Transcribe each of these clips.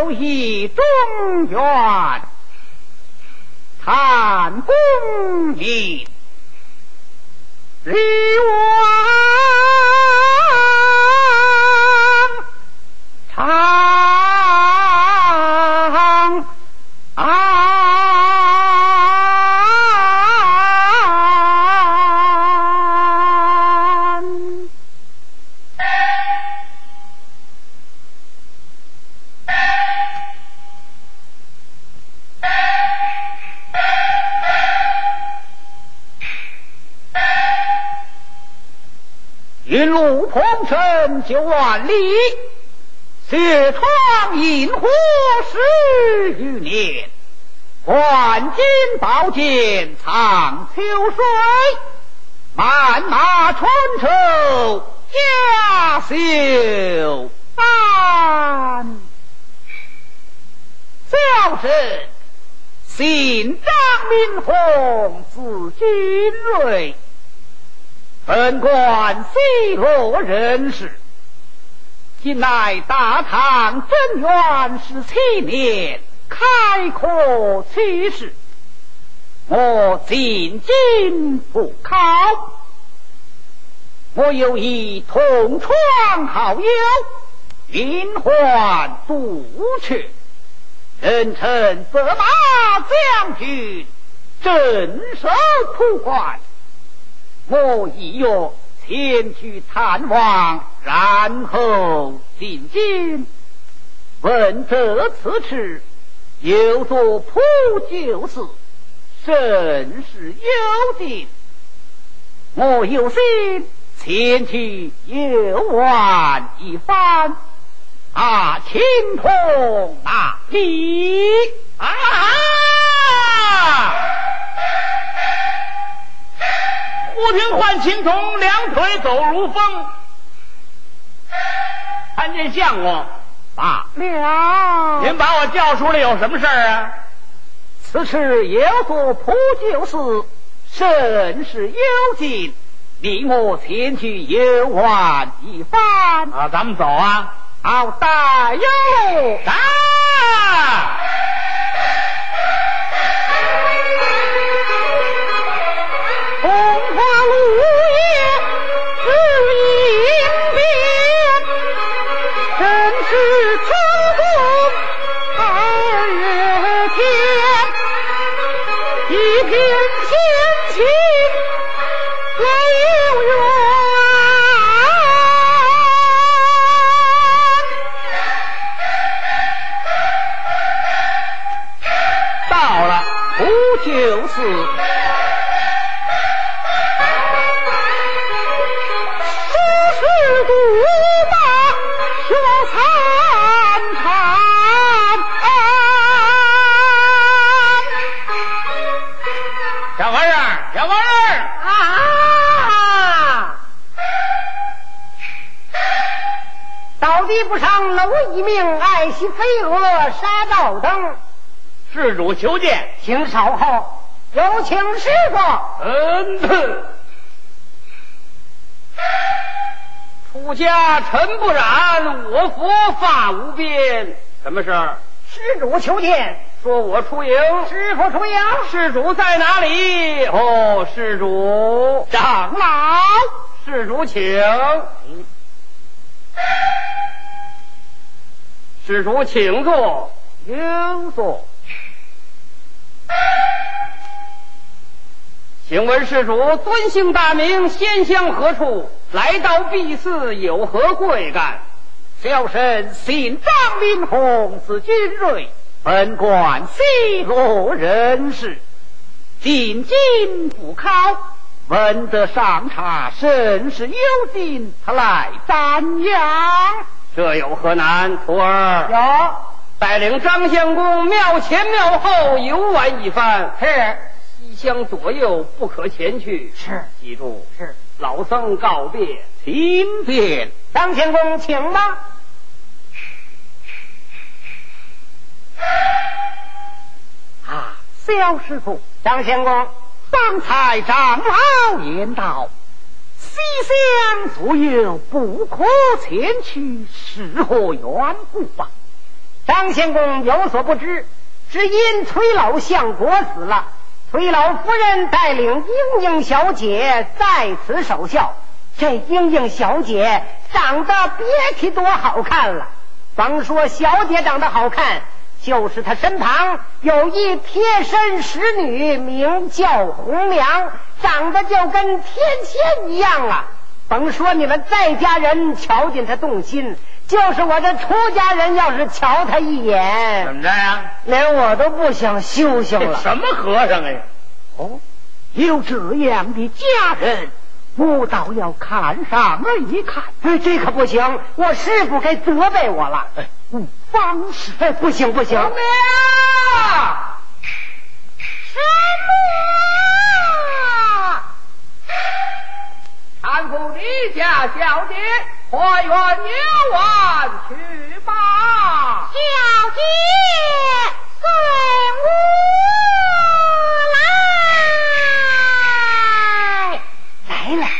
有一中原，谈功名，李王长云路同尘9万里，雪闯银河10余年。换金宝剑藏秋水，漫马春秋家休安。小臣姓张明宏，字君瑞，本官西罗人士，今乃大唐贞元17年开科取士，我进京赴考。我有一同窗好友，名唤杜阙，人称色马将军，镇守濮关。我意欲前去探望，然后进京。闻得此事，有作普救寺，甚是幽静。我有心前去游玩一番，青铜哪里忽听唤青铜两腿走如风，看见相公罢了。 您把我叫出来有什么事儿啊？ 此事有作普救寺，甚是幽静，令我前去游玩一番。 咱们走啊！ 好，大有路啊！ 红花路也是一边，真是春风2月天，一片闲情悠远。 到了普救寺， 小王人到底不上楼一名，爱惜飞蛾杀盗等。 施主求见， 请稍后，有请师傅。 出家尘不染，我佛法无边。什么事儿？ 施主求见。 说我出营， 师傅出营。 施主在哪里？施主长老， 施主请。施主请坐。 有座。 请问施主尊姓大名，仙乡何处？来到敝寺有何贵干？ 小臣姓张明宏，字君瑞，本官西罗人士，进京赴考，闻得上茶甚是幽静，他来瞻仰。 这有何难？徒儿有带领张相公庙前庙后游玩一番。 是。 西厢左右不可前去。 是。 记住。 是。 老僧告别。 请便。张相公请吧。萧师傅，张相公，方才长老言道，西厢左右不可前去，是何缘故吧？ 张献公有所不知，只因崔老相国死了，崔老夫人带领英英小姐在此守孝。这英英小姐长得别提多好看了，甭说小姐长得好看，就是她身旁有一贴身使女，名叫红娘，长得就跟天仙一样啊！甭说你们在家人瞧见她动心，就是我这出家人要是瞧她一眼， 怎么着呀？ 连我都不想修行了。 什么和尚呀？ 哦，有这样的家人，我倒要看上而一看。 哎，这可不行，我师傅该责备我了。 哎，无方式。 哎，不行不行。 什么？搀扶离家小姐，花园牛丸去吧。 小姐，随我来。 来了。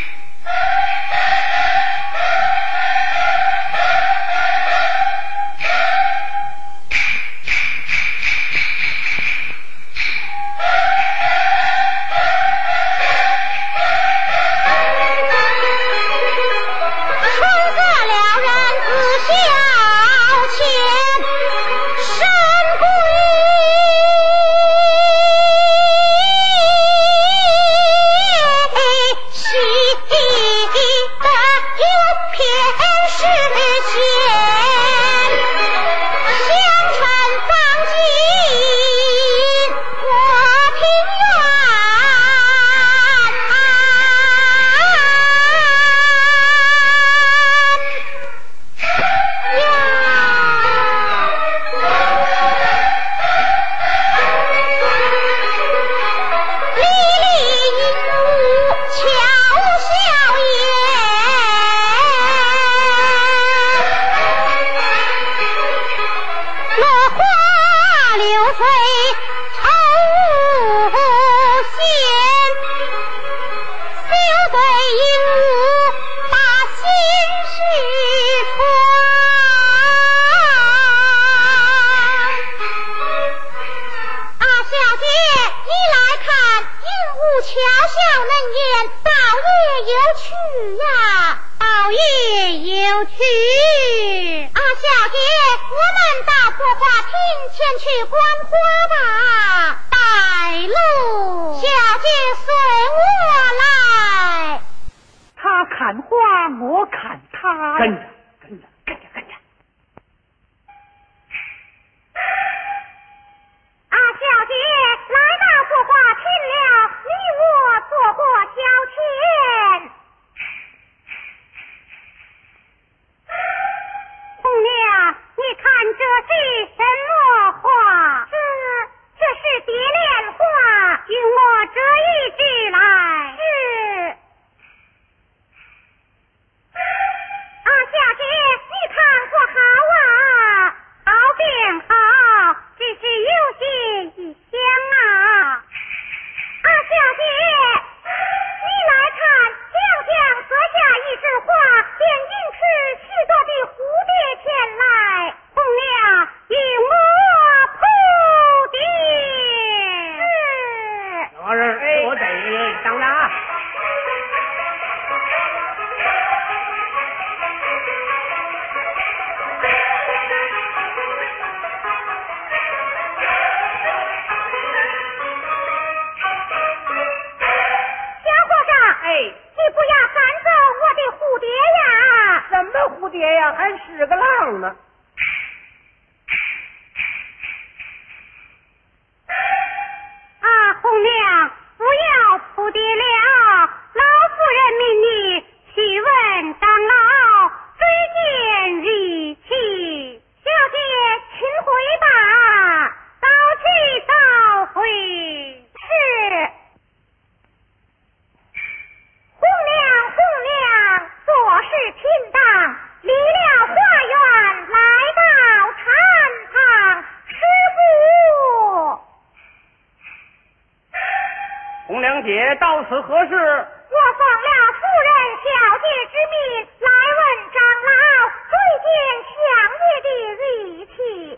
到此何事？ 我奉了夫人小姐之命来问长老，追荐相爷的日期。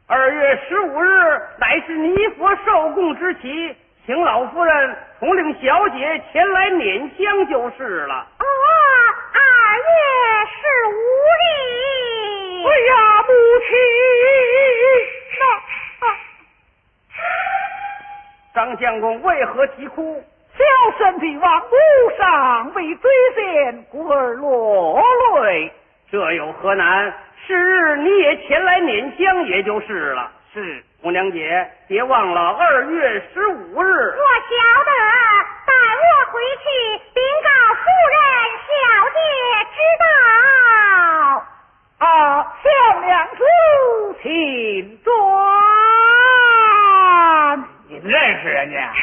2月15日乃是你佛受供之期，请老夫人同领小姐前来拈香就是了。 哦，2月15日。 哎呀，母亲， 张相公为何啼哭？ 小生的亡母尚未追现，故而落泪。 这有何难？是日你也前来拈香，也就是了。 是， 姑娘姐，别忘了2月15日。 我晓得，待我回去禀告夫人、小姐知道。 小娘子，请转。 你认识人家？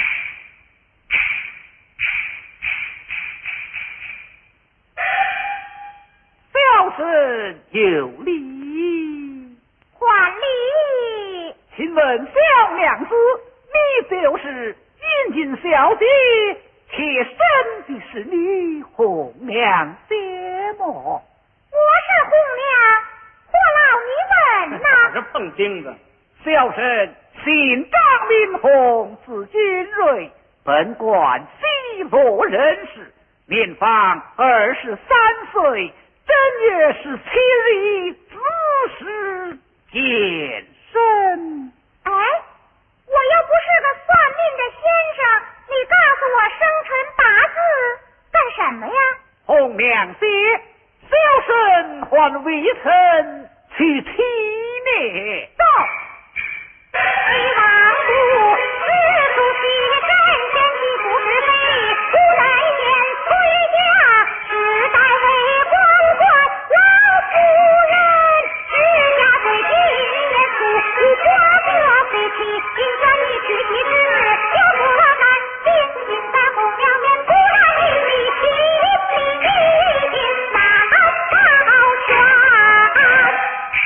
小生有礼。 还礼。 请问小娘子，你就是云锦小姐，妾身的是你红娘姐么？ 我是红娘，何劳你问呐？ 这碰钉子。 小生姓张名红，字金瑞，本官西罗人士，年方23岁，正月17日子时见生。 哎，我又不是个算命的先生，你告诉我生辰八字干什么呀？ 红娘姐，小生还未曾去体面。 走。你王父是出席真仙的不是非，无奈见崔家世代为光官，老夫人只家对今年初无花果非妻，今天你娶妻之日有多难，紧紧在红娘面，突然你心里一定难逃船。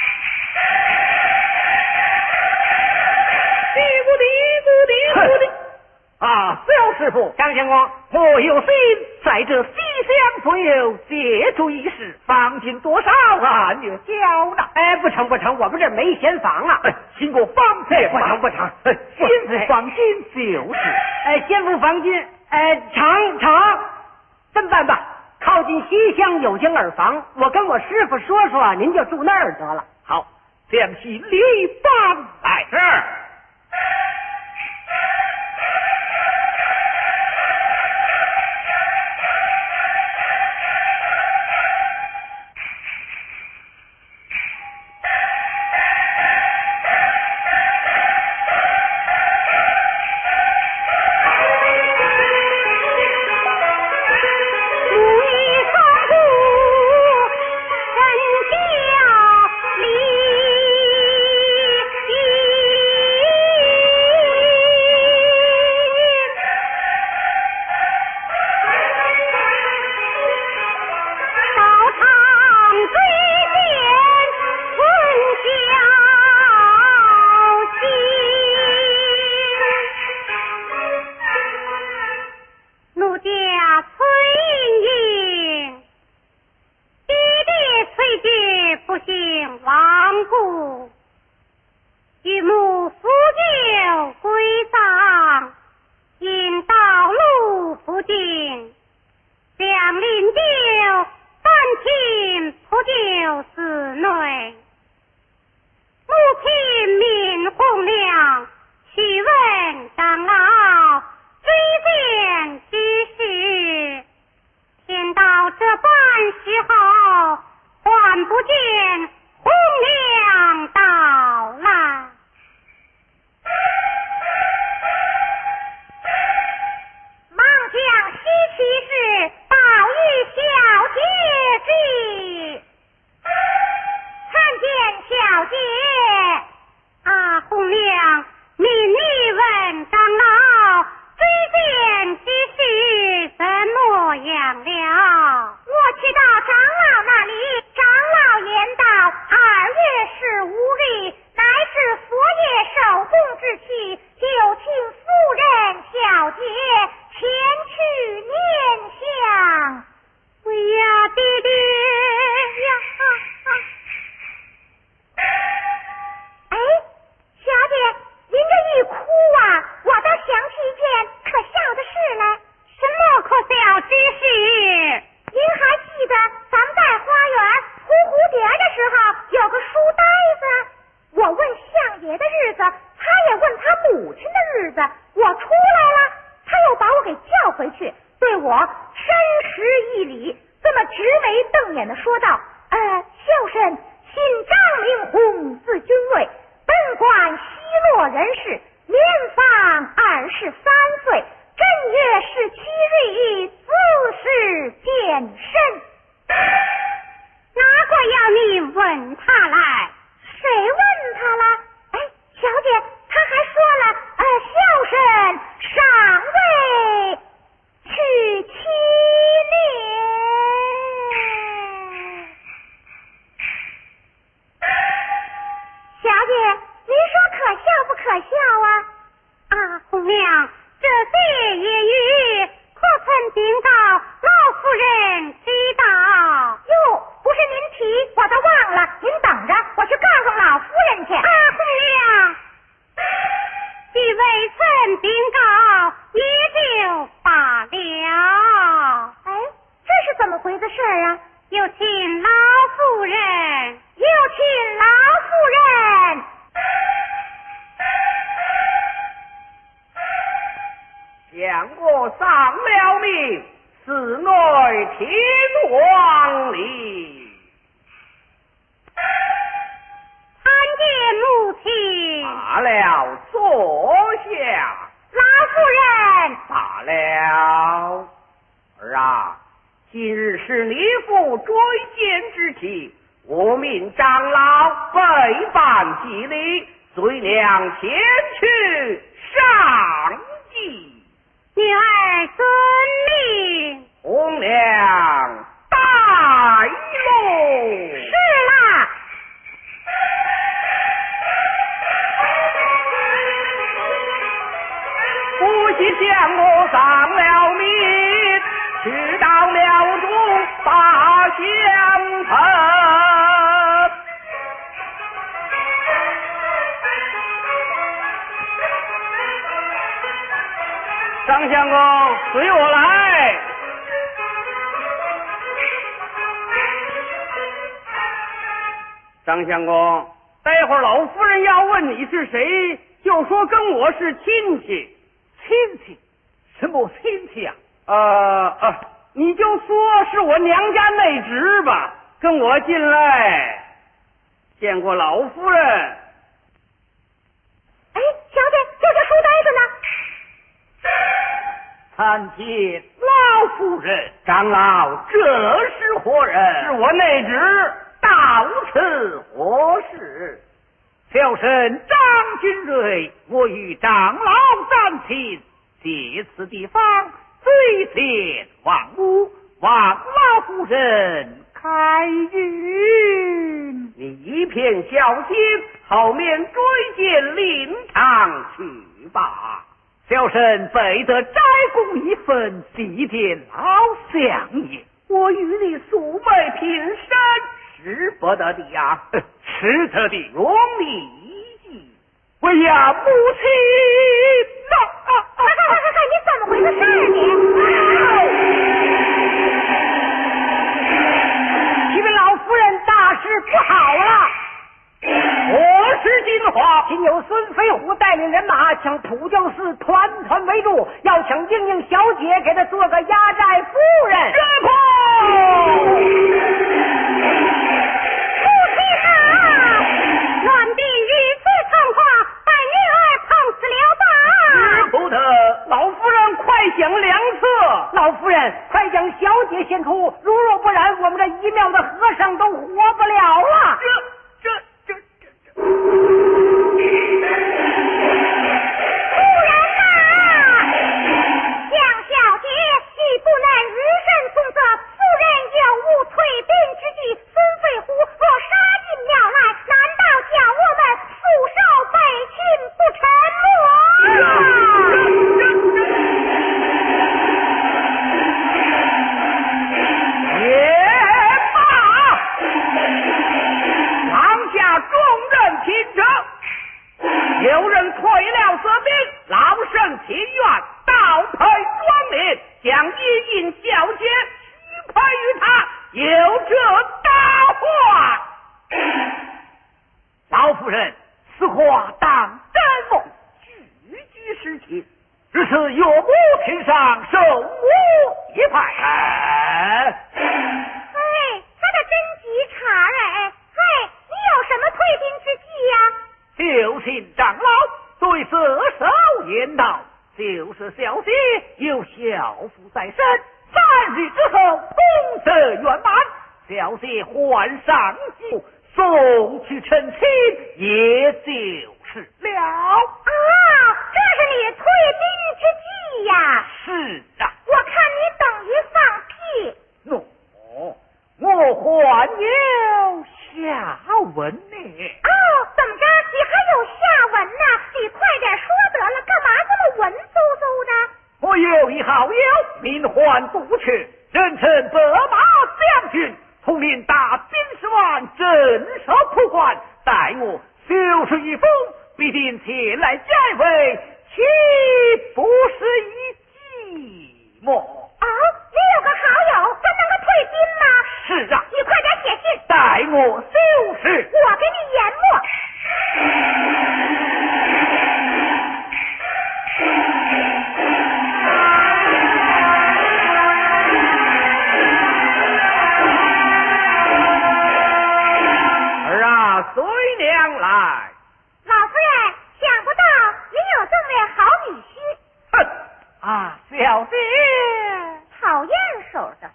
小师傅， 张相公， 我有心在这西厢左右借住一室，房金多少按月交纳。 哎，不成，我们这没闲房啊。 经过房费不成。 先付房金就是。 先付房金。成。这么办吧，靠近西厢有间耳房，我跟我师傅说说，您就住那儿得了。 好，将行李搬来。 是。 回去，对我深施一礼，这么直眉瞪眼的说道：“孝慎姓张名洪，字君瑞，本官西洛人士，年方23岁，正月17日自是健身。” 哪个要你问他来？ 谁问他了？小姐，他还说了，孝慎尚未娶妻呢。小姐，您说可笑不可笑啊？ 红娘，这些言语可曾禀告老夫人知道？ 哟，不是您提，我都忘了。您等着，我去告诉老夫人去。 红娘，既未曾禀告，也就罢了。 这是怎么回事啊？ 有请老夫人， 有请老夫人。 相国丧了命，寺内天王礼。 参见母亲。 罢了，坐下。 老夫人。 罢了。儿啊，今日是你父追荐之期，我命长老备办祭礼，随娘前去上祭。 女儿遵命。 红娘带路。 是啦。 不惜相国丧了命，去到庙中把相陪。张相公，随我来。张相公，待会儿老夫人要问你是谁，就说跟我是亲戚。 亲戚？什么亲戚呀？ 你就说是我娘家内侄吧。跟我进来，见过老夫人。 小姐，就这书呆子呢。 参见老夫人。 长老，这是何人？是我内侄。到此何事？ 小生张君瑞，我与长老三亲，借此地方追荐王屋，望老夫人开允。 你一片小心，后面追荐灵堂去吧。 小生备得斋供一份，祭奠老相爷。 我与你素昧平生，使不得的呀。 使得的， 容你一计。 为呀，母亲你怎么回事你们老夫人大事不好了！ 何事惊慌？ 今有孙飞虎带领人马将普救寺团团围住，要请英英小姐给他做个压寨夫人。 这破！ 母亲啊，乱兵如此猖狂，把女儿碰死了吧？ 不得，老夫人快想良策。 老夫人，快将小姐献出，如若不然，我们这一庙的和尚都活不了了。 夫人呐，向小姐，你不能以身作则，夫人有无退兵之计。孙飞虎若杀进庙来，难道叫我们束手被擒不成吗？ 也罢，堂下众人听着，有人退了责兵，老身情愿倒配庄脸，将一应小姐许配于他，有这大话。 老夫人，此话当真否？ 句句实情。 只是岳母亲上受有小福在身，3日之后功德圆满，小姐换上轿送去成亲，也就是了。 这是你退兵之计呀？ 是啊， 我看你等于放屁。 我还有下文呢。 怎么着？你还有下文呢？你快点说得了，干嘛这么文绉绉的？ 我有一好友，名唤杜阙，人称白马将军，统领大兵10万，镇守蒲关，待我修书一封，必定前来解围，岂不是一计谋？ 你有个好友真能够退兵吗？ 是啊， 你快点写信， 待我修饰。 我给你研墨。 随娘来。 老夫人，想不到你有这么位好女婿。 小姐讨厌手的。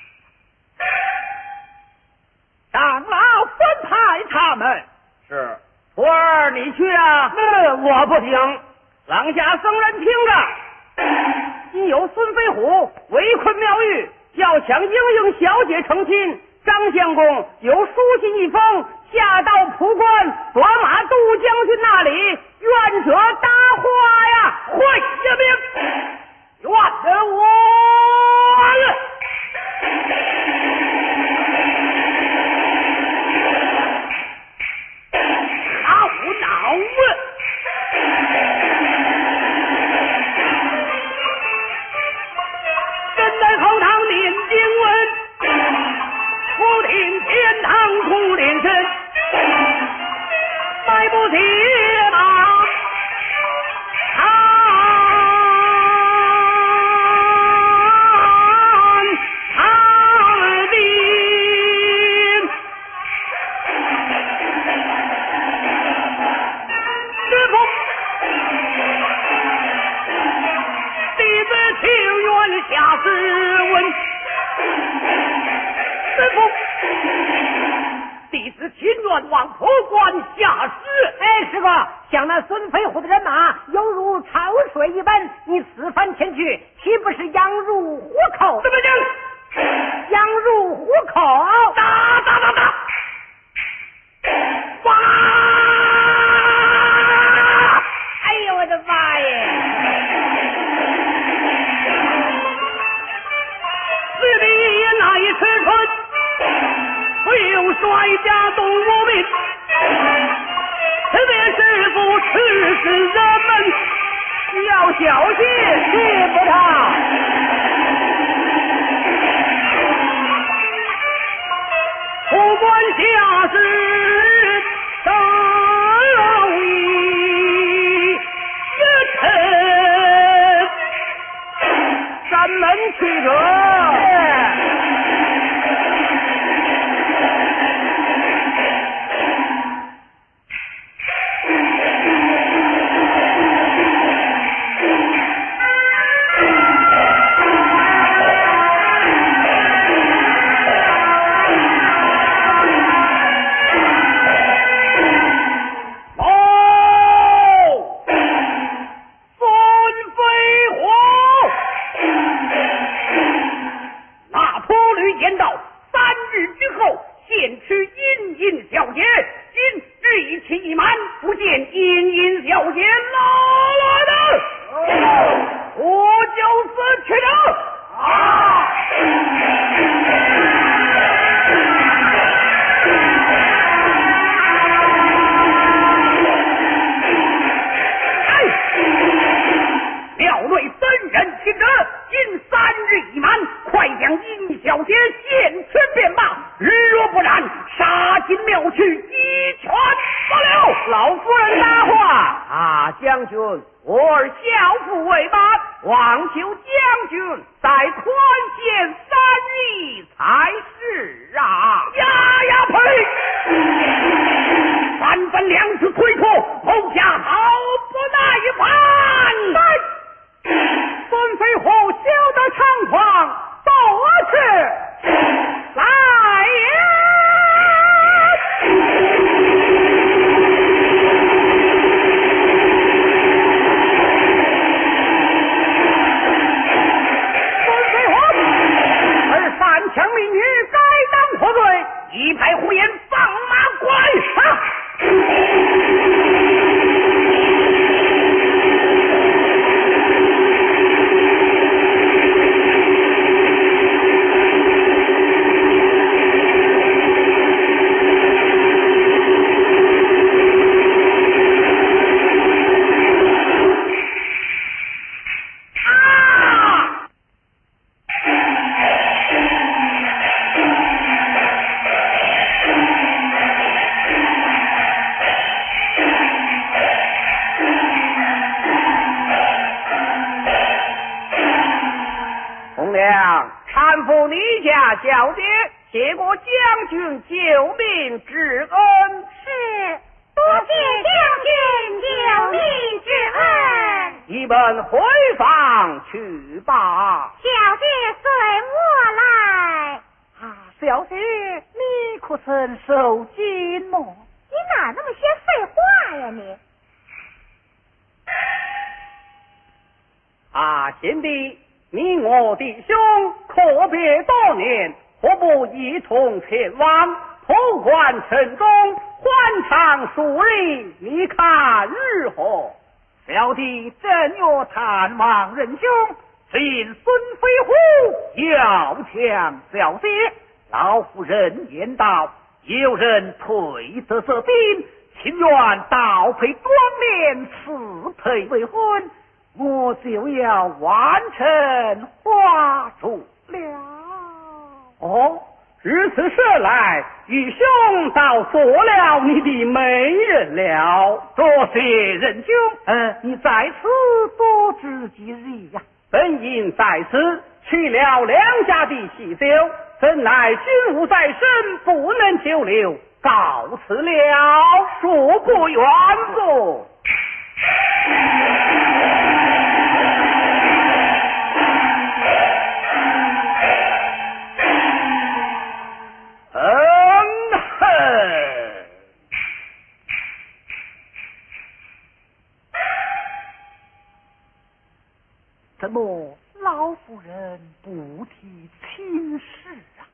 长老分派他们。 是，徒儿你去啊。我不听。廊下僧人听着，今有孙飞虎围困庙宇，要抢英英小姐成亲。张相公有书信一封，下到蒲关短马杜将军那里，愿者答话呀。会下命，愿得我恼真在后堂念经文，不听天堂苦连身，迈不铁马长兵，师傅弟子情愿下试问，师傅弟子情愿往蒲关下士。师傅，像那孙飞虎的人马犹如潮水一般，你此番前去，岂不是羊入虎口？怎么讲？羊入虎口！打！哇！哎呦我的妈耶！此地乃是春，会有衰家动无名。特别师傅指使人们要小心，欺负他。不管下士道义也臣咱们去者。 孙飞虎休得猖狂，走去来呀！孙飞虎，而犯强民女，该当何罪？一派胡言，放马关杀！搀扶你家小姐，谢过将军救命之恩。 是，多谢将军救命之恩。 你们回房去吧。 小姐随我来。 啊，小姐，你可曾受惊么？ 你哪那么些废话呀你？ 啊，贤弟，你我弟兄可别多年，何不一同前往潼关城中欢唱数日？你看如何？ 小弟正欲探望仁兄，只因孙飞虎要抢小姐，老夫人言道：有人退得这兵，情愿倒配光年赐配为婚，我就要完成花烛了。 哦，如此说来，愚兄倒做了你的媒人了。 多谢仁兄，你在此多知几日呀？ 本应在此去了两家的喜酒，怎奈君务在身，不能久留，告辞了，恕不远送。 怎么老夫人不提亲事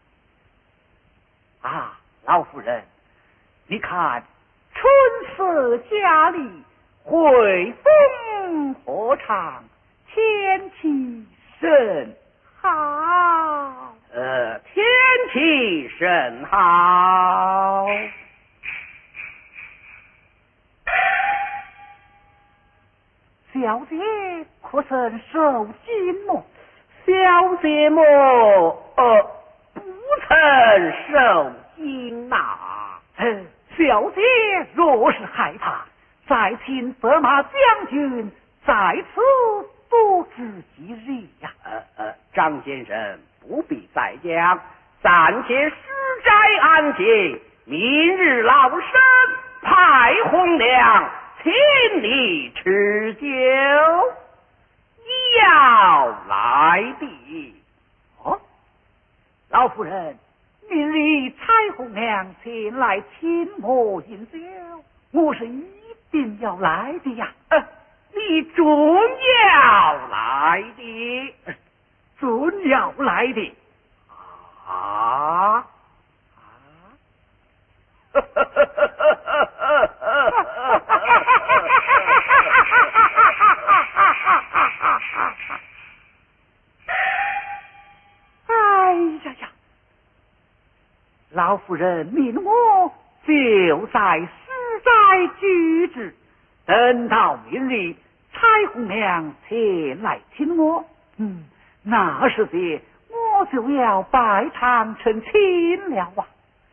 啊？啊，老夫人，你看春色佳丽，惠风和畅，天气甚好。 天气甚好。 小姐可曾受惊么？ 小姐么，不曾受惊呐。 小姐若是害怕，再请策马将军在此多知几日呀。 张先生不必再讲，暂且施斋安静，明日老身派红娘请你吃酒，要来的。 哦，老夫人，明日彩虹娘前来请我饮酒，我是一定要来的呀。 你准要来的， 准要来的。 啊！ 哎呀呀！老夫人命我就在死在居之，等到明日彩虹娘前来请我，那时节我就要拜堂成亲了啊！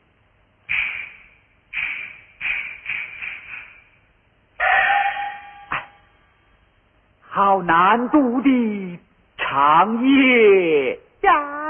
好难度的长夜呀！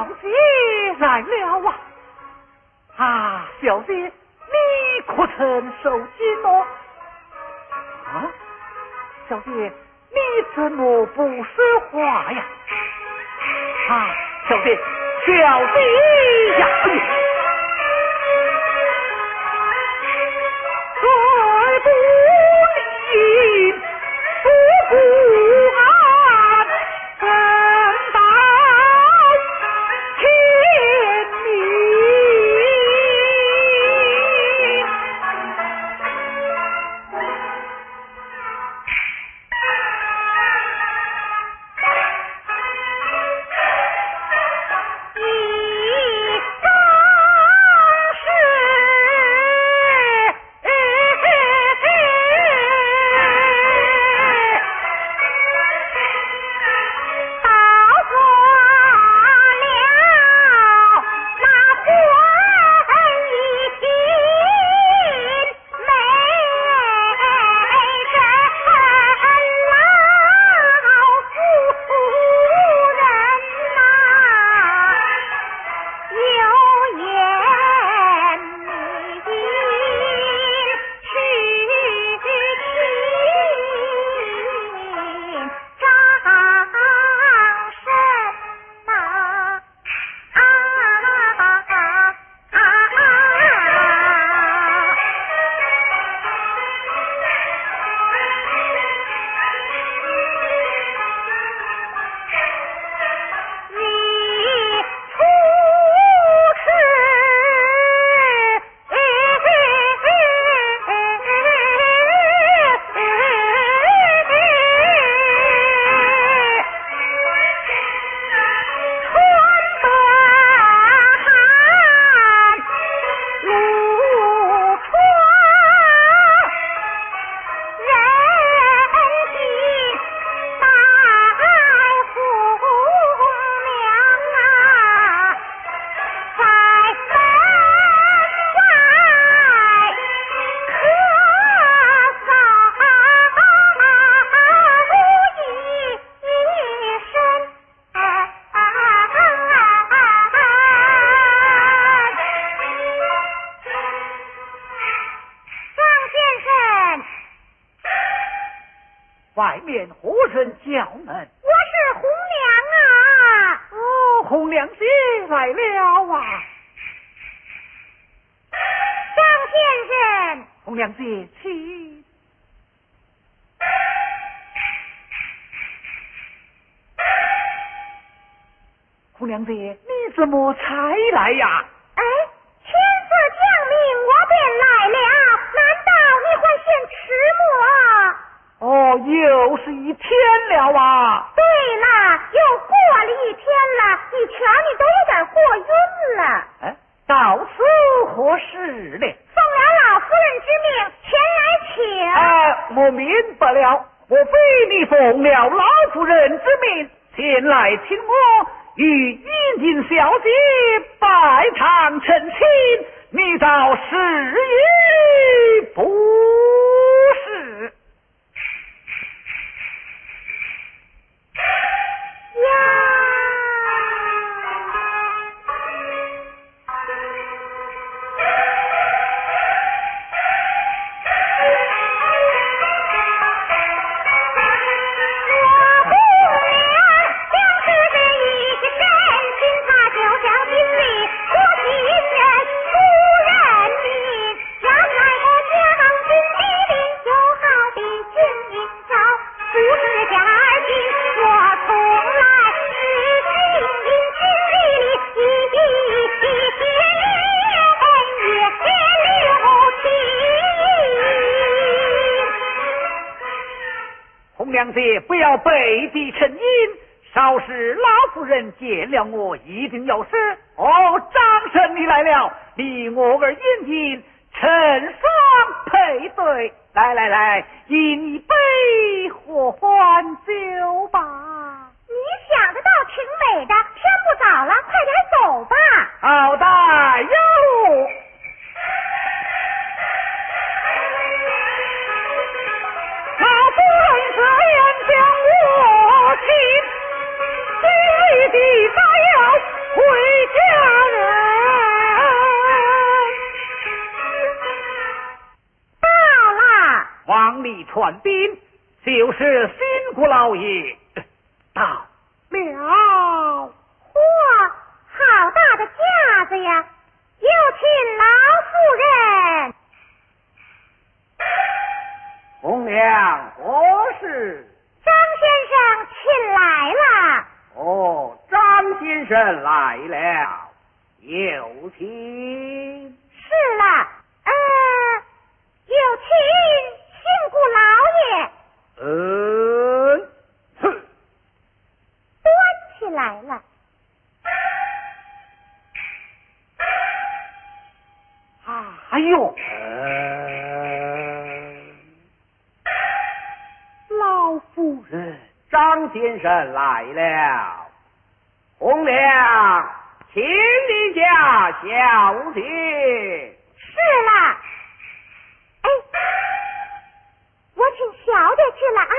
小姐来了啊！啊，小姐，你可曾受惊哦？啊，小姐，你怎么不说话呀？啊，小姐，小姐呀！再不理，不顾安，怎到天明？外面何人叫门？ 我是红娘啊！ 哦，红娘姐来了啊！ 张先生， 红娘姐，请。红娘姐，你怎么才来呀？ 哎，天色将明，我便来了。难道你还嫌迟暮？ 哦，又是一天了啊！ 对了，又过了一天了，你瞧你都有点过晕了。 哎，到此何时呢？ 奉了老夫人之命前来请。 我明白了，莫非你奉了老夫人之命前来请我与尹锦小姐拜堂成亲？你倒是也不是？娘姐，不要背地成阴，稍时老夫人见了我，一定要说：哦，张生你来了，你我儿引引，成双配对。来来来，饮一杯合欢酒吧。 你想得倒挺美的，天不早了，快点走吧。 好的哟。老夫人这样将我请，心里的大要回传兵，就是辛苦老爷到了。 嚯，好大的架子呀！有请老夫人。 红娘何事？ 张先生请来了。 哦，张先生来了，有请。 是了，有请辛苦老爷。端起来了。 哎呦，老夫人，张先生来了，红娘，请你家小姐。 是了，我请小姐去了啊。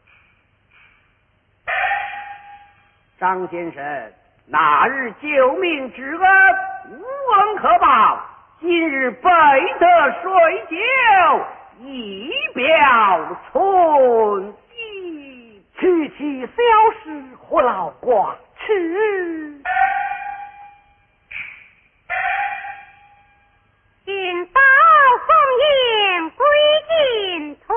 张先生，那日救命之恩无恩可报，今日备得水酒，以表存记。 区区小事，何劳挂齿？ 引刀凤迎归净土，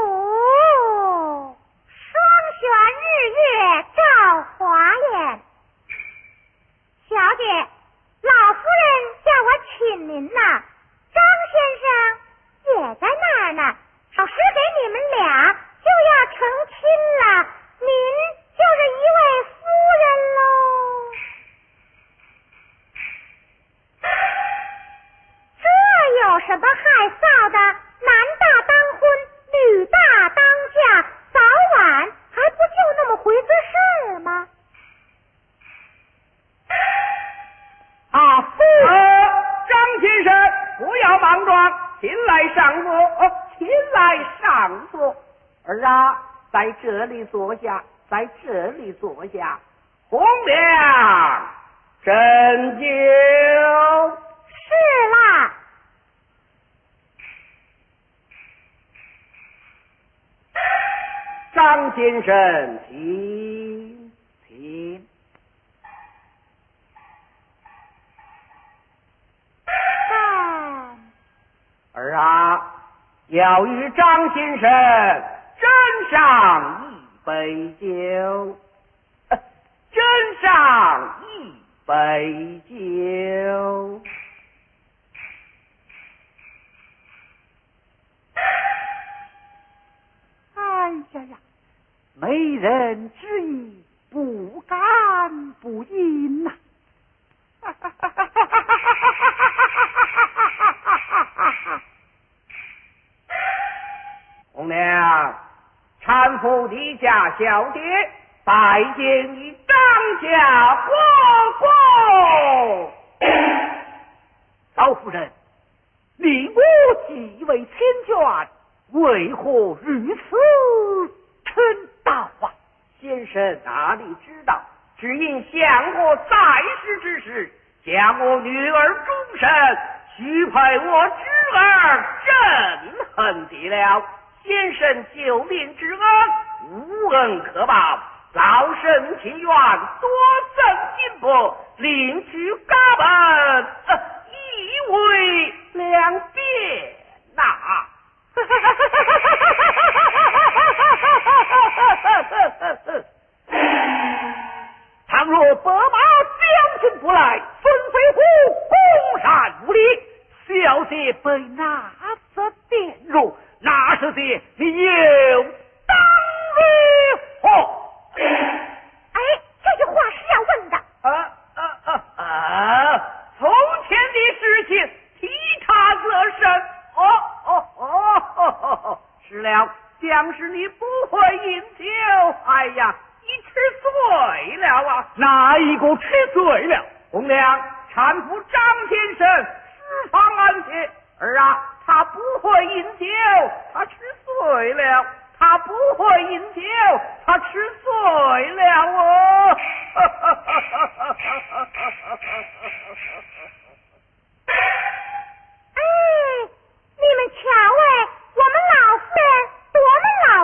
双悬日月照华颜。小姐，老夫人叫我请您呐，张先生也在那儿呢，老师给你们俩就要成亲了，您就是一位夫人喽。这有什么害臊的？男大当婚，女大当嫁，早晚还不就那么回事事吗？ 张先生，不要莽撞，请来上座，请来上座。儿啊，在这里坐下，在这里坐下。红娘，斟酒。 是啦。 张先生，请。儿啊，要与张先生斟上一杯酒，斟上一杯酒。 哎呀，美人之意，不敢不应呐。 红娘，搀扶你家小姐拜见你张家国公。 老夫人，你我既为千眷，为何如此嗔道啊？ 先生哪里知道，只因相国在世之时，将我女儿终身许配我侄儿朕恨极了。先生救命之恩无恩可报，老身情愿多赠金帛，另取家门，以为两便呐。 倘若白马将军不来，孙飞虎公然无礼，小姐被那则玷辱，那是些你有当如何？ 这句话是要问的。 从前的事情提他则甚。是了，将是你不会饮酒，哎呀，你吃醉了啊！ 哪一个吃醉了？ 红娘，搀扶张先生释放安歇。儿啊，他不会饮酒，他吃醉了。他不会饮酒，他吃醉了哦。 你们瞧我们老夫人多么老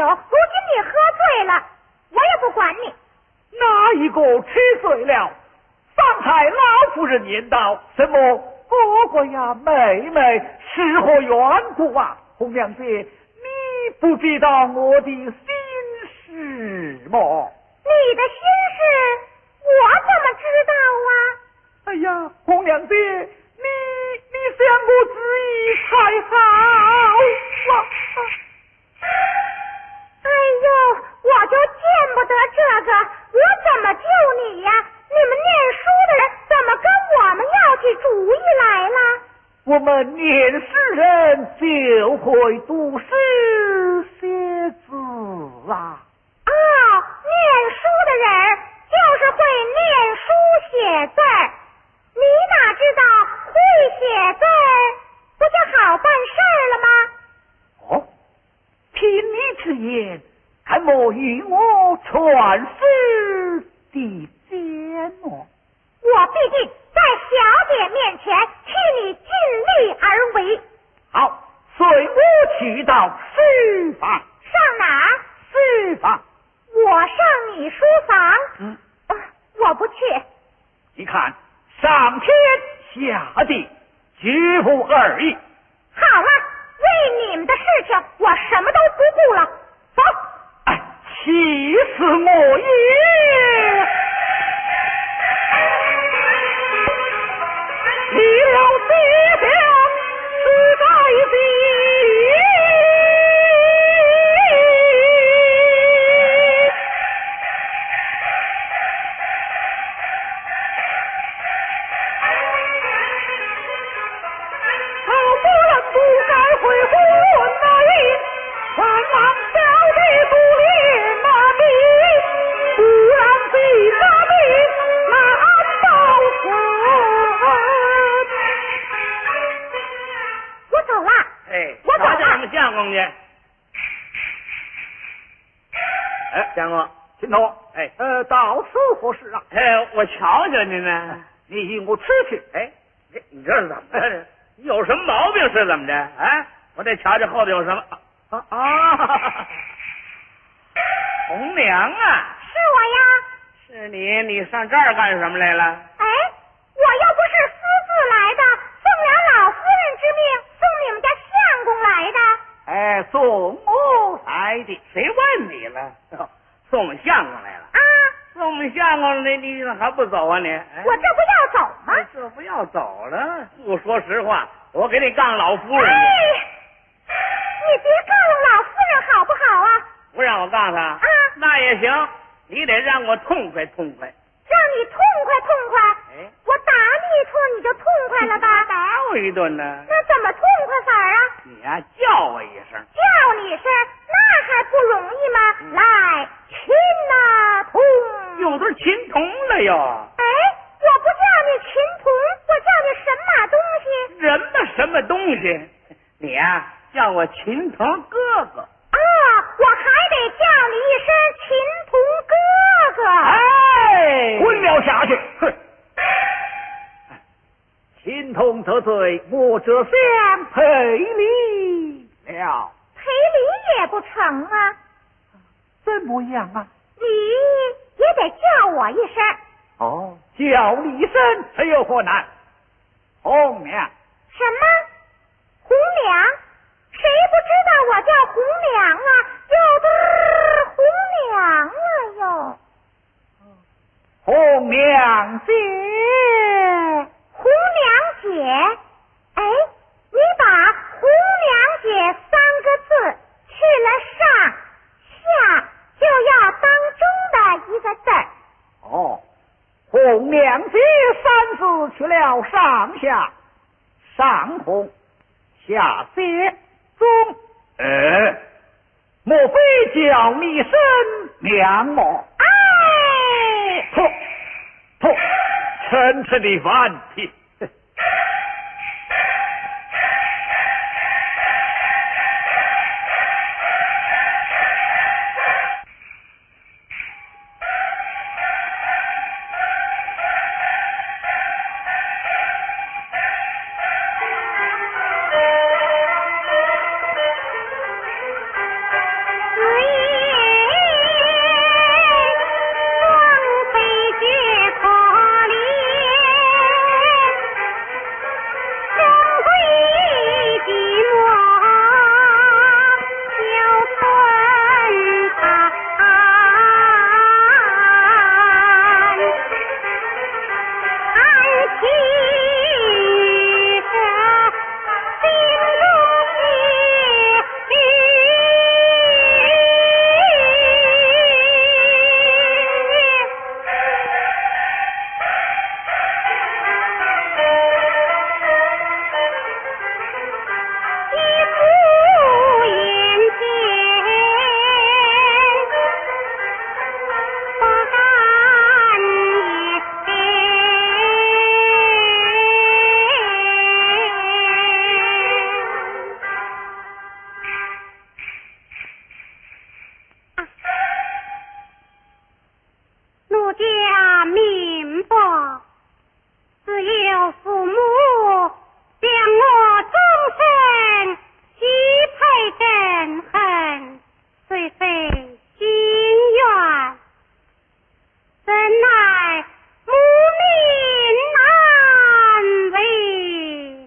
酒，如今你喝醉了，我也不管你。 哪一个吃醉了？方才老夫人言道什么哥哥呀妹妹是何缘故啊？红娘姐，你不知道我的心事吗？ 你的心事我怎么知道啊？ 哎呀，红娘姐，你想我旨意才好啊！ 哎呦，我就见不得这个，我怎么救你呀？你们念书的人怎么跟我们要起主意来了？ 我们念诗人就会读诗写字啊！ 哦，念书的人就是会念书写字儿。你哪知道会写字儿不就好办事儿了吗？ 哦，听你之言，还莫与我传诗的间哦。 我必定在小姐面前替你尽力而为。 好，随我去到书房。 上哪儿？ 书房。 我上你书房？我不去。 你看，上天下地绝不二意。 好了，为你们的事情，我什么都不顾了。走。 哎，气死我也！你了这条是在地。 相公， 秦童， 哎， 到此何事啊？ 我瞧瞧您呢， 你引我出去。 你这是怎么着？你有什么毛病是怎么着？哎，我得瞧瞧后头有什么。红娘啊， 是我呀。 是你上这儿干什么来了？ 哎，我又不是私自来的，奉了老夫人之命，送你们家相公来的。 送我来的。 谁问你了？送相公来了啊！ 送相公，你还不走啊你？ 我这不要走吗？ 这不要走了？不说实话，我给你告老夫人。 你别告诉老夫人好不好啊？ 不让我告他啊？那也行，你得让我痛快痛快。 让你痛快痛快？我打你一顿你就痛快了吧？ 打我一顿呢？ 那怎么痛快法啊？ 你呀，叫我一声。 叫你声，那还不容易吗？来，亲呐，童。 有对琴童了哟。 我不叫你琴童，我叫你什么东西？ 什么什么东西？你呀，叫我琴童哥哥。 我还得叫你一声琴童哥哥。 滚了下去！哼！琴童得罪，我这厢赔礼了。 赔礼也不成啊？ 怎么样啊？ 你也得叫我一声。 叫你一声这有何难？红娘。 什么？红娘？谁不知道我叫红娘啊？有的红娘了哟。 红娘姐。 红娘姐。你把红娘姐三个字去了上下，就要当中的一个字儿。 红娘姐三字去了上下，上红下斜中。莫非叫你声娘么？错，臣的顽皮。 所以家民薄，只有父母将我终身许配真恨，虽非心愿，怎奈母命难违。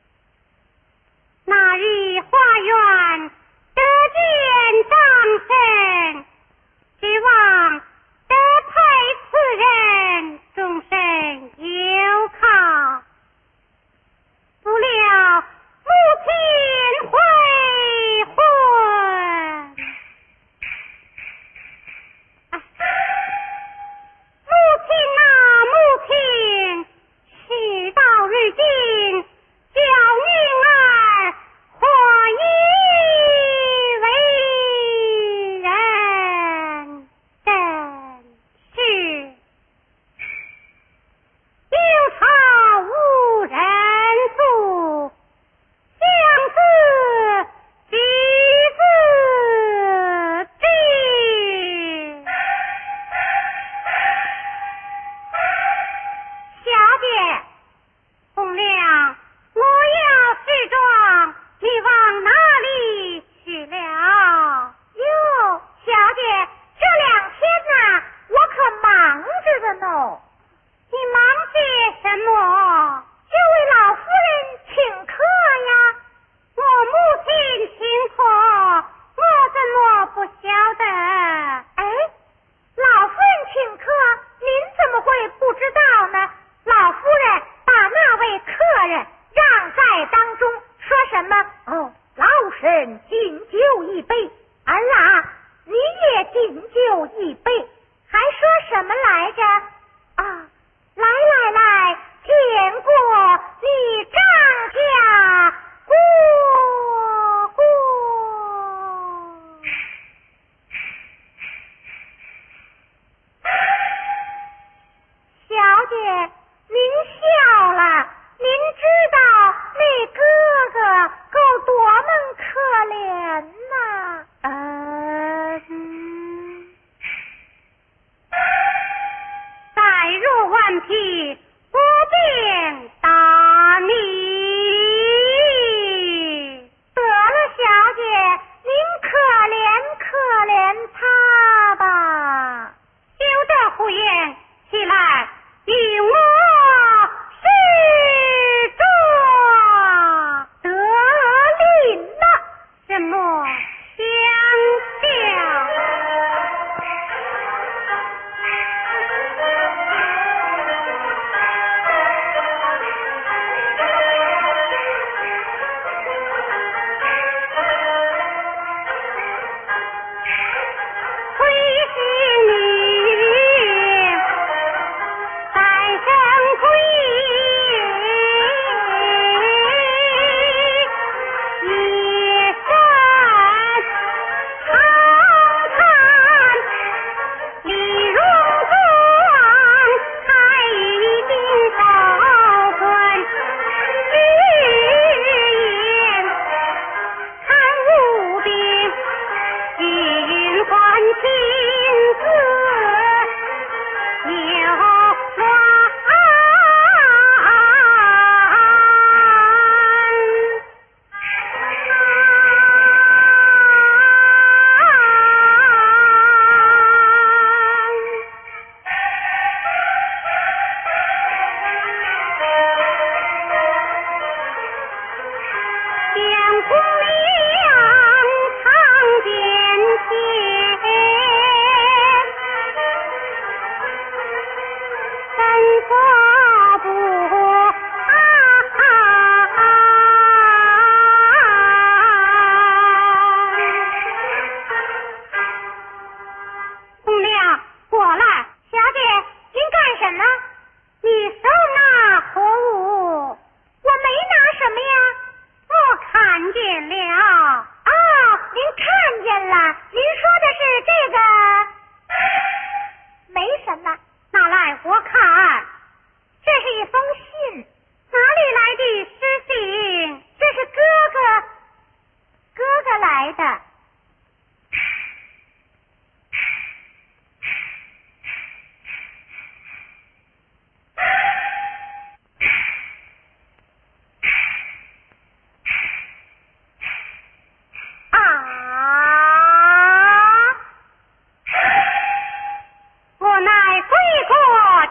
那日花园得见张生，希望得配此人终身有靠，不料母亲悔婚，母亲啊母亲，事到如今，叫女儿何以为人？真是有仇无人诉，相思几自知。小姐，红娘，我要侍装，你往哪里去了？ 哟，小姐，这2天呐，我可忙着的呢。 你忙些什么？ 这位老夫人请客呀。 我母亲请客，我怎么不晓得？ 哎，老夫人请客，您怎么会不知道呢？老夫人把那位客人让在当中，说什么？哦，老身敬酒一杯，儿啊，你也敬酒一杯，还说什么来着？啊，来，见过你张家姑姑。小姐，您笑了，您知道那哥哥够多么可怜呐。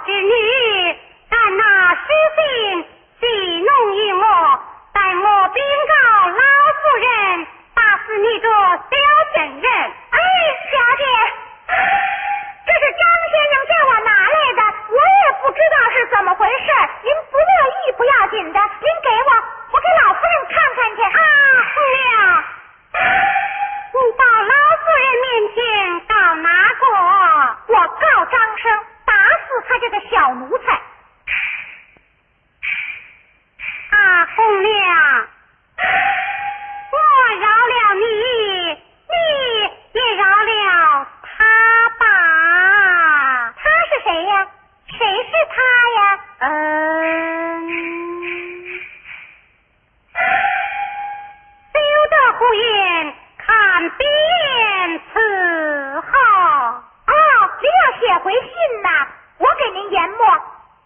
之女，但那失信戏弄于我，待我禀告老夫人，打死你这小贱人。 哎，小姐，这是张先生叫我拿来的，我也不知道是怎么回事，您不乐意不要紧的，您给我给老夫人看看去。 啊，姑娘，你到老夫人面前告哪个？ 我告张生，打死他这个小奴才。 啊，红娘，我饶了你，你也饶了他吧。 他是谁呀？谁是他呀？ 休得胡言，看便伺候。 哦，您要写回信呐，我给您研墨。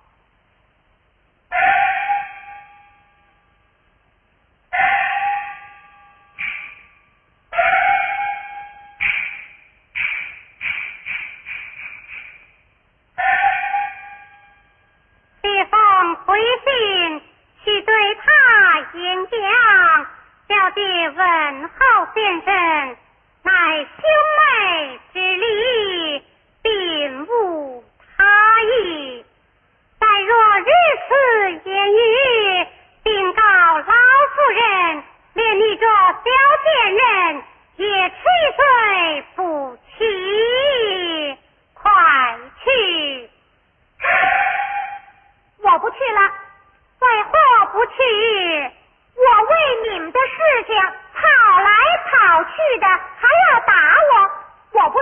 这封回信是对他演讲，小姐问候先生，乃兄妹之礼，并无他意。但若如此言语，禀告老夫人，连你这小贱人也垂罪不起。快去！ 我不去了， 为何不去？ 我为你们的事情跑来跑去的，还要打我，我不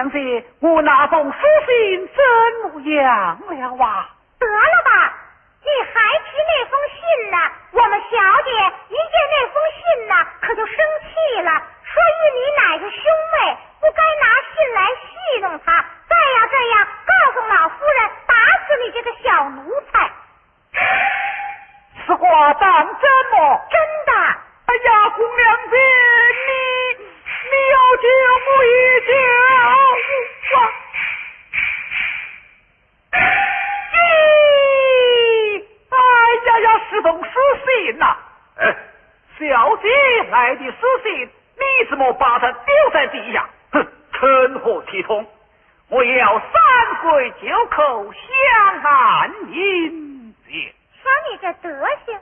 娘姐，我那封书信怎么样了啊？ 得了吧，你还提那封信呢？我们小姐一见那封信呢，可就生气了，说与你乃是兄妹，不该拿信来戏弄他。再要这样，告诉老夫人，打死你这个小奴才！ 此话当真么？ 真的。 哎呀，红娘姐，你要救我一救啊！哎呀，是封书信呐！小姐来的书信，你怎么把它丢在地下？哼，成何体统！我要三跪九叩相安应接。 瞧你这德行！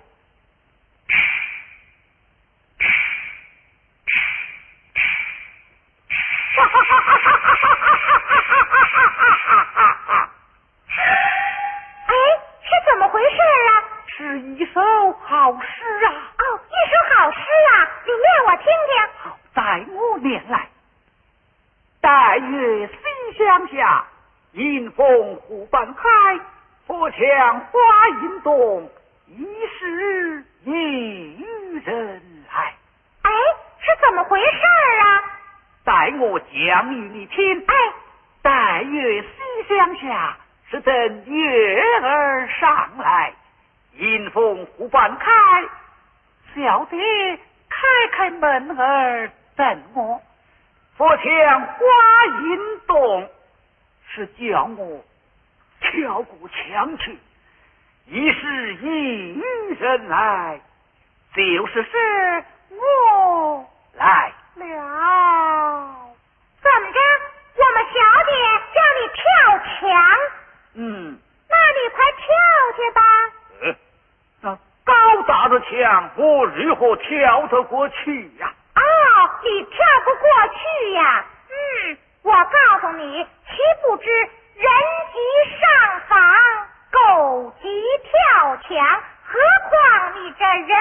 哎，是怎么回事啊？ 是一首好诗啊！ 哦，一首好诗啊！你念我听听。 好，在我念来。待月西厢下，迎风湖畔开，佛墙花影动，疑是一人来。 哎，是怎么回事啊？ 待我讲与你听。 哎， 待月西厢下，是等月儿上来，迎风湖畔开，小姐开门儿等我。佛墙花影动，是叫我跳过墙去，疑是一人来，就是我来了。 怎么着？我们小姐叫你跳墙？那你快跳去吧。 那高大的墙，我如何跳得过去呀？ 哦，你跳不过去呀？我告诉你，岂不知人急上房，狗急跳墙，何况你这人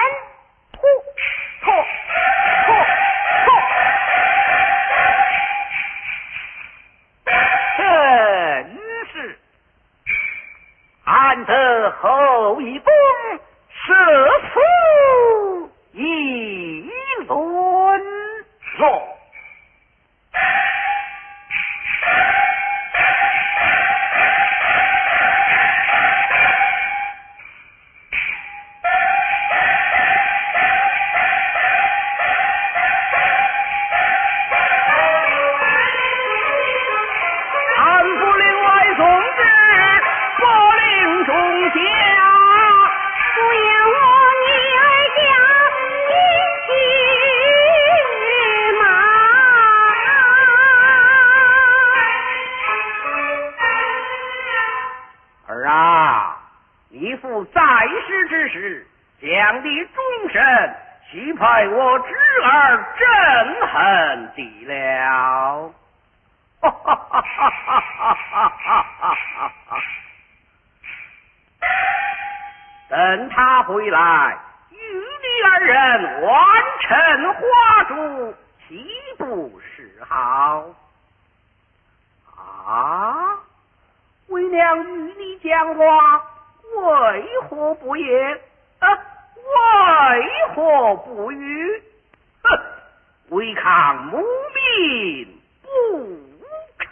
真是安得后一功，射出一轮肉。在世之时，将你终身许配我侄儿郑恒地了。等他回来，与你二人完成花烛，岂不是好？啊！为娘与你讲话，为何不言？为何不语？哼！违抗母命，不肯。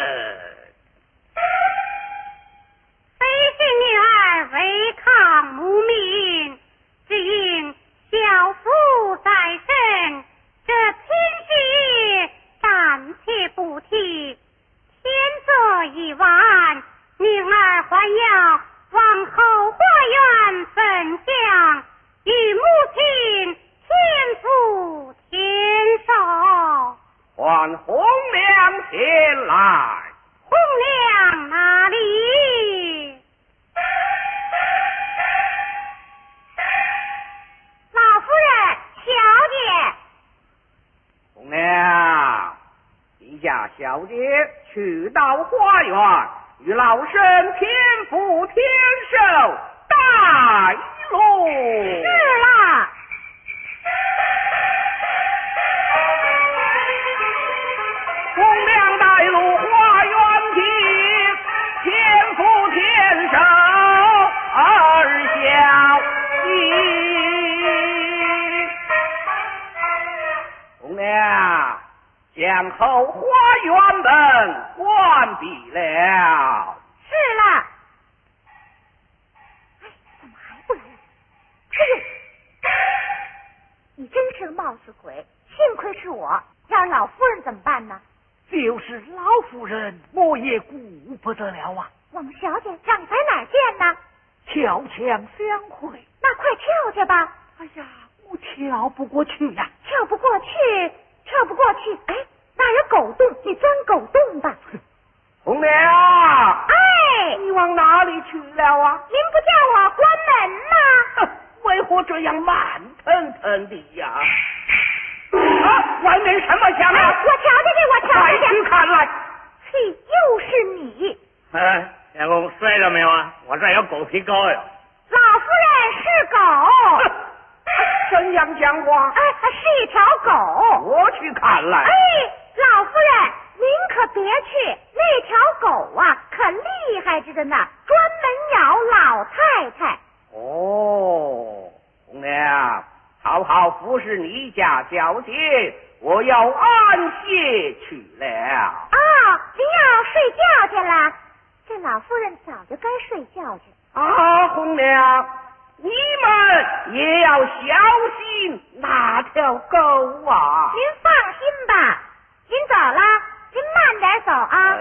非是女儿违抗母命，只因小妇在身，这亲事暂且不提。天色已晚，女儿还要往后花园焚香，与母亲天父天寿。 唤红娘前来。 红娘哪里？ 老夫人，小姐。 红娘，你家小姐去到花园，与老身天父天寿带路。 是啦。 红娘带路。 将后花园门关闭了。 是了。哎，怎么还不来呀？哎呦，你真是冒失鬼！幸亏是我，要是老夫人怎么办呢？ 就是老夫人，我也顾不得了啊。 我们小姐长在哪儿见呢？ 跳墙相会。 那快跳去吧！ 哎呀，我跳不过去呀。 跳不过去，跳不过去。哎，那有狗洞，你钻狗洞吧。 红娘， 哎， 你往哪里去了啊？ 您不叫我关门吗？ 为何这样慢腾腾的呀？啊，外面什么响啊？ 我瞧瞧去，我瞧瞧快去。 去看来。 嘿，又是你！ 相公摔着没有啊？我这有狗皮膏药。 老夫人是狗。 怎样讲话？ 哎，是一条狗。 我去看来。 哎，老夫人，您可别去，那条狗啊，可厉害着的呢，专门咬老太太。 哦，红娘，好好服侍你家小姐，我要安歇去了。 哦，您要睡觉去了？这老夫人早就该睡觉去。 啊，红娘，你们也要小心那条狗啊。 您放心吧，您走了，您慢点走啊。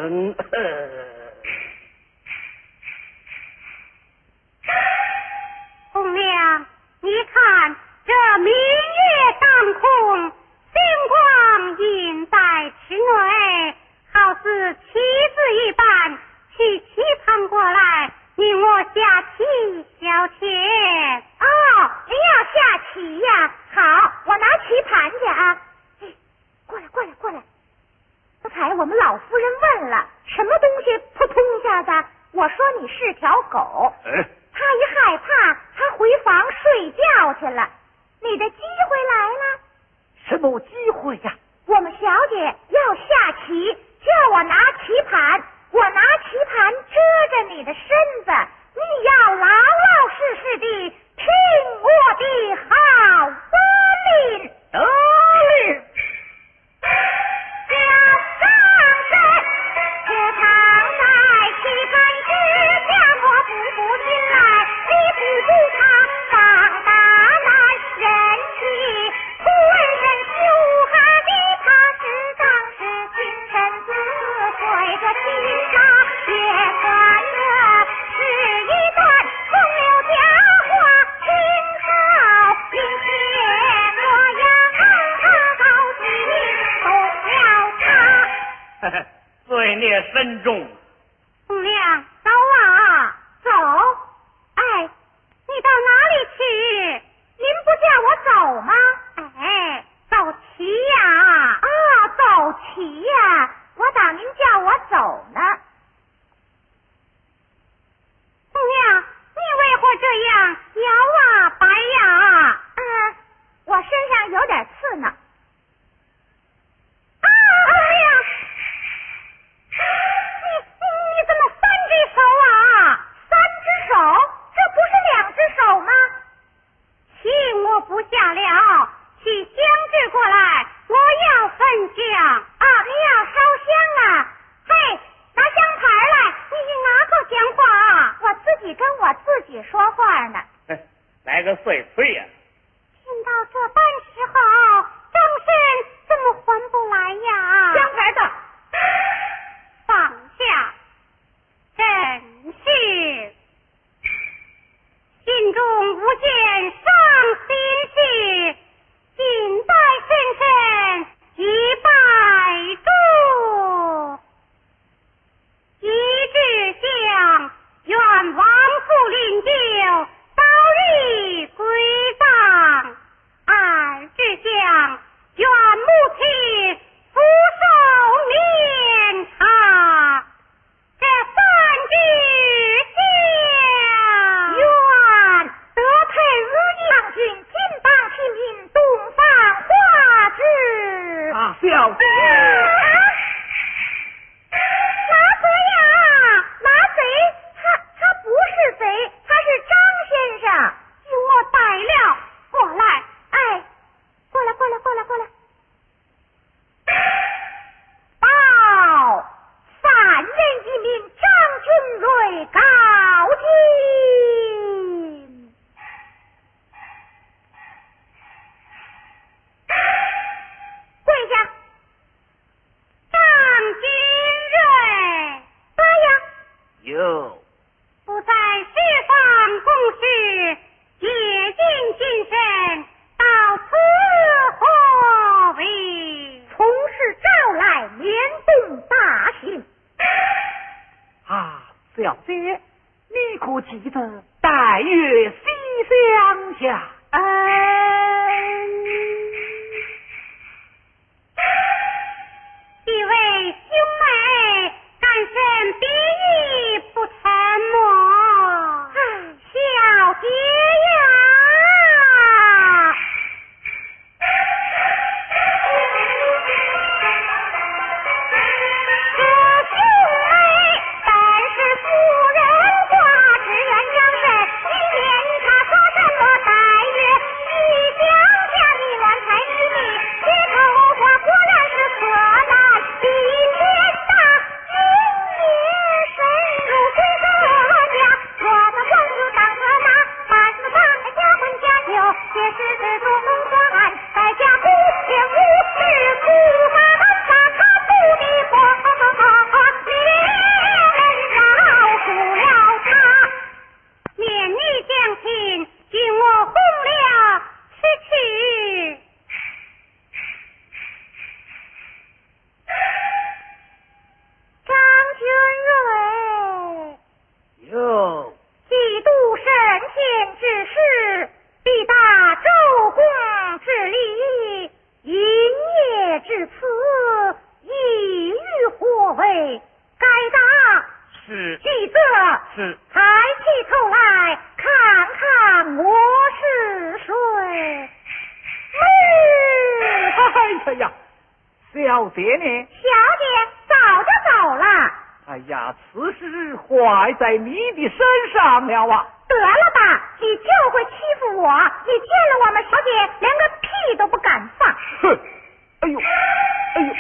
红娘，你看这明月当空，星光映在池内，好似棋子一般，去棋盘过来，你我下棋消遣。 哦，您要下棋呀？好，我拿棋盘去啊。哎，过来，过来，过来。刚才我们老夫人问了，什么东西扑通一下子，我说你是条狗。他一害怕，他回房睡觉去了。你的机会来了。 什么机会呀？ 我们小姐要下棋，叫我拿棋盘，我拿棋盘遮着你的身子，你要老老实实的听我的好命令。 得令。 叫上身，且躺在棋盘之下，我步进来，你步他放大来人气，浑身羞哈的他是当时精神自随着心上，也算得是一段风流佳话，挺好并且我让他高兴动了他。 罪孽深重。 红娘，走啊， 走？哎，你到哪里去？您不叫我走吗？ 哎，走棋呀！ 啊，走棋呀！我当您叫我走呢。 红娘，你为何这样摇啊摆呀？ 我身上有点刺呢。 啊，红娘，你怎么三只手啊？ 三只手？这不是两只手吗？ 请我不下了，去香制过来，我要焚香。 啊，你要烧香啊？嘿，拿香牌来， 你哪个讲话啊？ 我自己跟我自己说话呢。 来个碎碎呀！ 听到这般时候，张生怎么还不来呀？ 香牌的， 放下，真是心中无限伤心事，尽在深深一拜祝，一致向愿王父灵柩早日归葬，二致向愿母亲福寿绵长，这三句下愿德配如意，将军金榜题名，东方花枝。 啊，小姐。 拿贼呀！拿贼！他不是贼，他是张先生。 给我逮了，过来！ 哎，过来，过来，过来，过来！ 记得待月西厢下。 几位兄妹，干甚比翼不沉默？小姐呀！ 小姐呢？ 小姐早就走了。 哎呀，此事坏在你的身上了啊！ 得了吧，你就会欺负我！你见了我们小姐，连个屁都不敢放。 哼！哎呦，哎呦！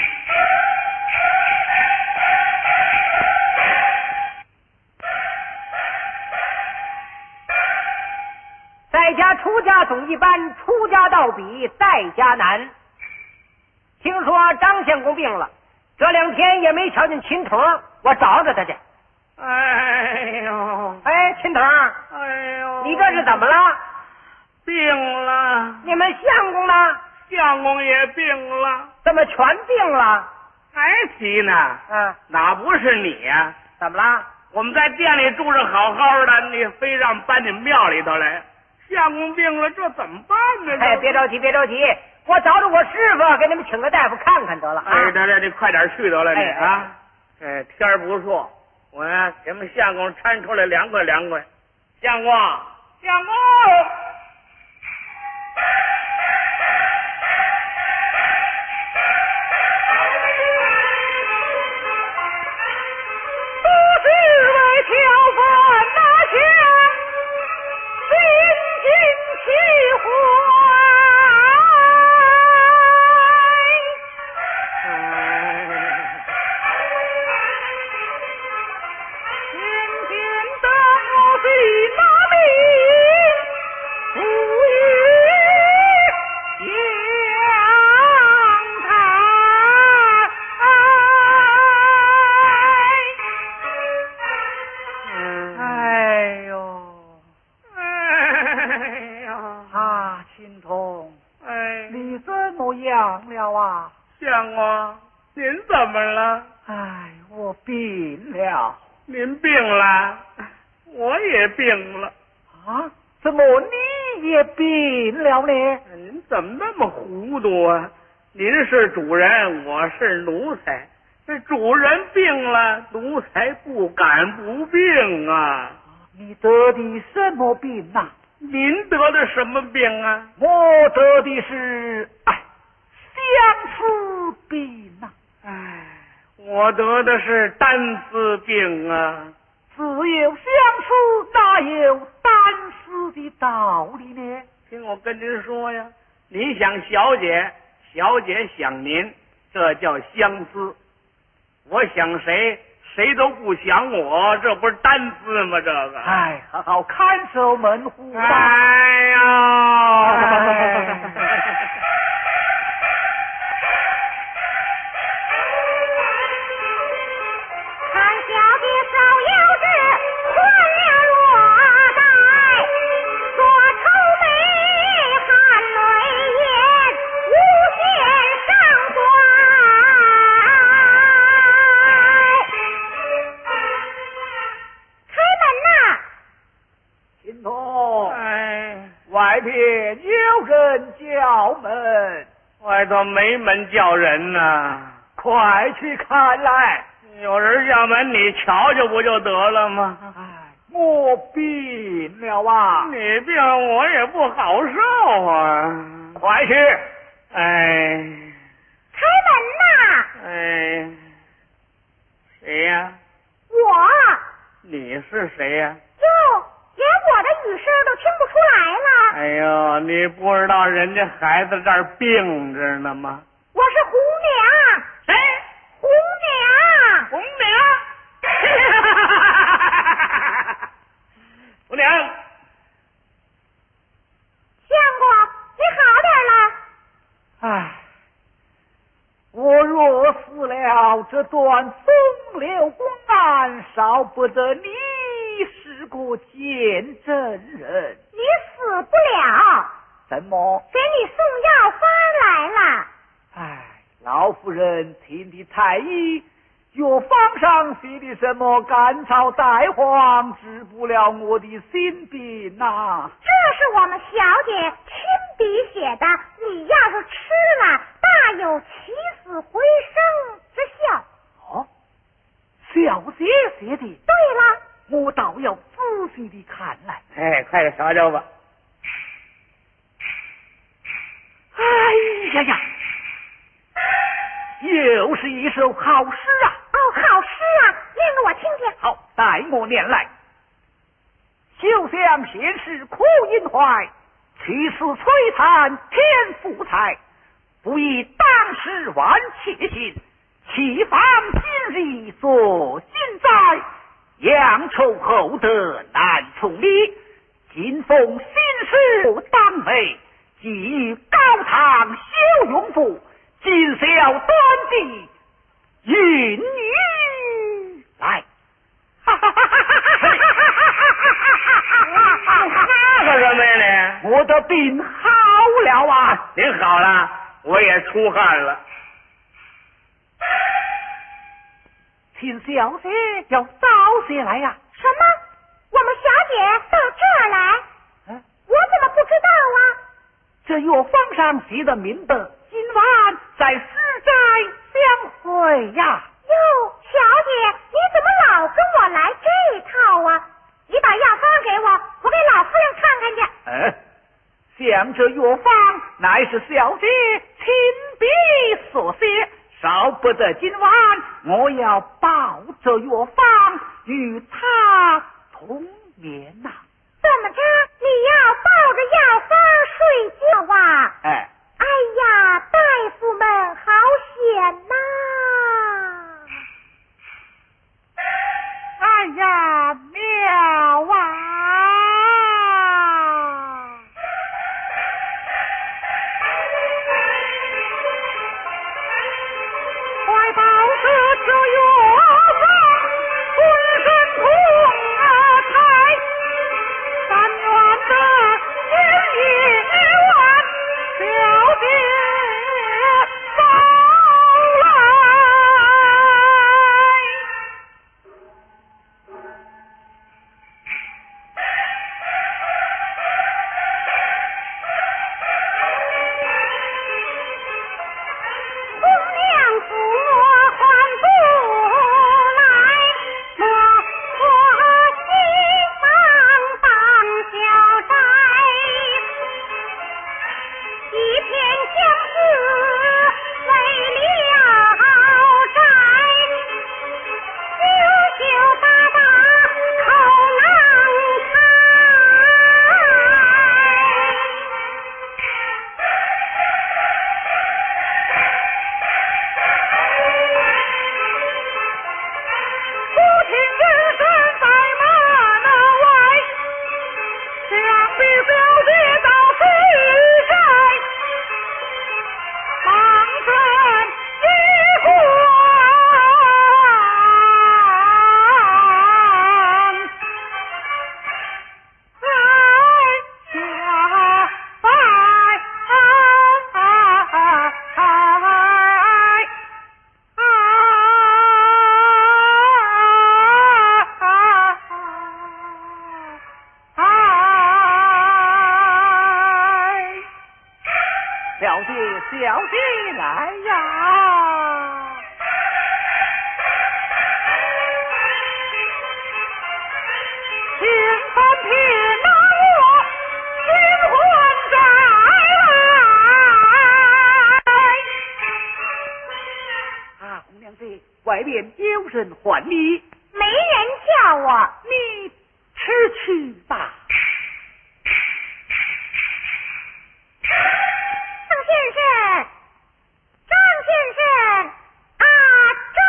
在家出家总一般，出家到底在家难。听说张相公病了，这2天也没瞧见秦头，我找找他去。 哎呦， 哎，秦头， 哎呦， 你这是怎么了？ 病了。 你们相公呢？ 相公也病了。 怎么全病了？ 还提呢？哪不是你呀？ 怎么了？ 我们在店里住着好好的，你非让搬进庙里头来。相公病了，这怎么办呢？ 哎，别着急，别着急，我找着我师傅，给你们请个大夫看看得了。 哎，得，你快点去得了，你啊！ 哎， 天儿不错，我呀给我们相公搀出来凉快凉快。相公，相公。相公，您怎么了？ 哎，我病了。 您病了，我也病了。 啊？怎么你也病了呢？ 您怎么那么糊涂啊？您是主人，我是奴才。这主人病了，奴才不敢不病啊。 你得的什么病啊？ 您得的什么病啊？ 我得的是相思病啊！ 哎，我得的是单思病啊！ 只有相思，哪有单思的道理呢？ 听我跟您说呀，您想小姐，小姐想您，这叫相思；我想谁，谁都不想我，这不是单思吗？这个， 哎，好好看守门户吧。 哎呀！ 人叫门， 外头没门叫人呢。 快去看来。 有人叫门，你瞧瞧不就得了吗？ 我病了啊！ 你病我也不好受啊！ 快去！ 哎， 开门呐！ 哎，谁呀？ 我。 你是谁呀？ 哟，连我的语声都听不出来了。 哎呦，你不知道人家孩子这儿病着呢吗？ 我是红娘。 谁？ 红娘。 红娘。红娘。 相公，你好点了？ 唉，我若死了，这段风流公案少不得你是个见证人。 你死不了。 怎么？ 给你送药方来了。 唉，老夫人听的太医，药方上写的什么甘草带黄，治不了我的心病呐。 这是我们小姐亲笔写的，你要是吃了，大有起死回生之效。 哦，小姐写的。 对了， 我倒要仔细的看来。 哎，快点瞧瞧吧。 哎呀呀，又是一首好诗啊！ 哦，好诗啊，念给我听听。 好，待我念来。休想闲事苦引怀，去死摧残天福财。不以当时万切心，岂妨今日作今哉？扬仇厚德难从理，今逢新事当为，寄予高堂修永福，今宵端地云雨来。 哈哈哈哈哈哈！干什么呀你？ 我的病好了啊！ 您好了，我也出汗了。 请小姐要早些来呀！ 什么？我们小姐到这儿来？我怎么不知道啊？ 这药方上写的明白，今晚在市寨相会呀。 哟，小姐，你怎么老跟我来这套啊？你把药方给我，我给老夫人看看去。 像这药方乃是小姐亲笔所写，少不得今晚我要抱着药方与他同眠呐。 怎么着？你要抱着药方睡觉啊？哎呀，大夫们好险呐！ 哎呀，妙啊！快抱着这药方，浑身痛开，但愿的天也晚， 小姐，小姐来呀！请分聘拿我新婚债来。啊，红娘子，外面有人唤你， 没人叫我。 你吃去吧。 张先生，张先生，啊，张！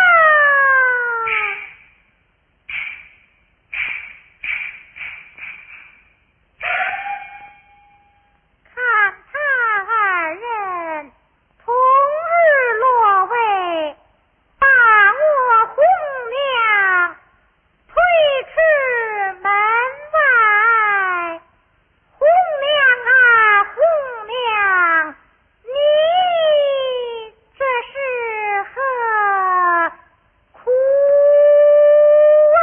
看他二人同日落位，把我红娘推至门外。红娘啊，红娘，你这是何苦啊？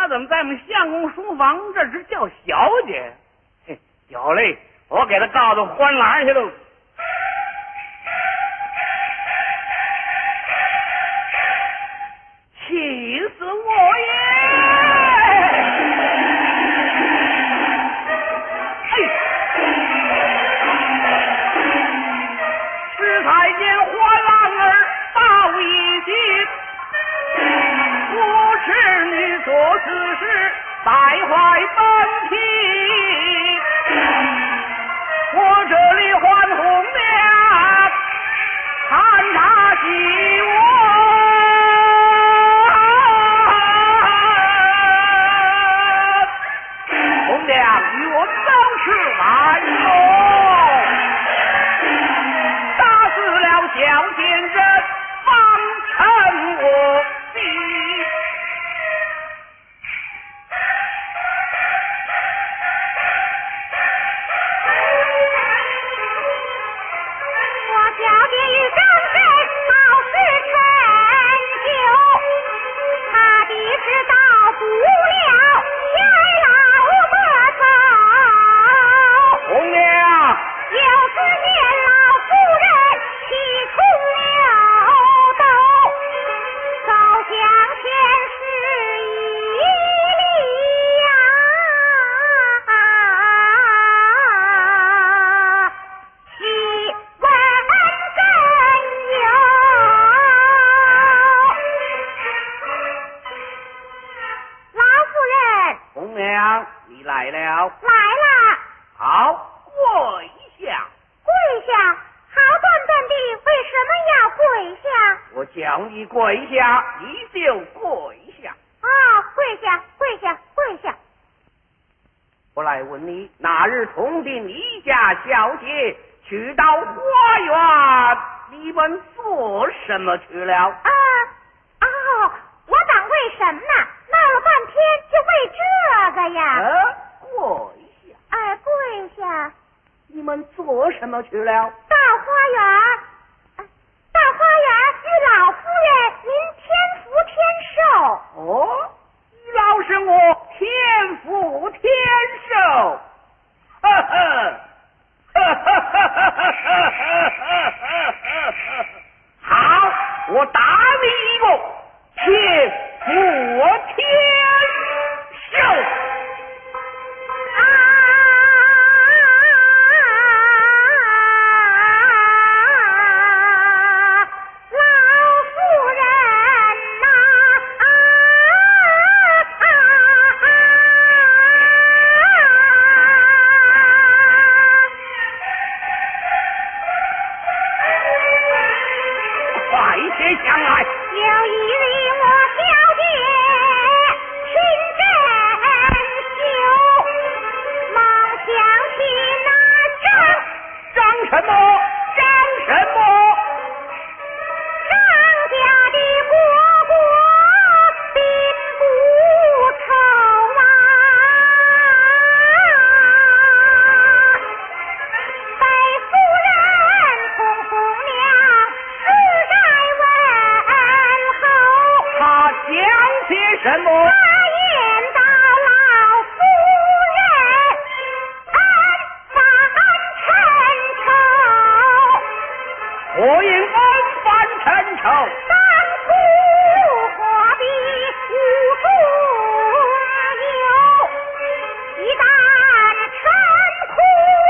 怎么在我们相公书房这只叫小姐？嘿，有嘞，我给她告到欢栏去喽。气死我也！哎，石台见花郎儿报一句，我痴女做此事败坏本体，我这里换红娘看他喜我。红娘与我都是来喽，打死了小贱人，方成我的。 我小姐与张生好事成就，他的事到不了天老魔头。 红娘， 就是年老夫人气冲了斗，走向前是一礼呀，喜闻更有。老夫人红娘，你来了， 来了。 好，跪下。 跪下，好端端的，为什么要跪下？ 我叫你跪下，你就跪下。 跪下，跪下，跪下。 我来问你，那日同定你家小姐去到花园，你们做什么去了？ 我当为什么呢？闹了半天就为这个呀。 跪下。 跪下。 你们做什么去了？ 到花园与老夫人您天福天寿。 哦，老是我天福天寿。呵呵，好，我打你一个天福天寿。 有一日我小姐寻珍秀，梦想起那张什么？ 张家的蝈蝈并不丑啊，被夫人红红娘实在问候。 他讲些什么？ 他言道老夫人恩反陈仇， 我因恩反陈仇。 当初何必无中有，一旦陈空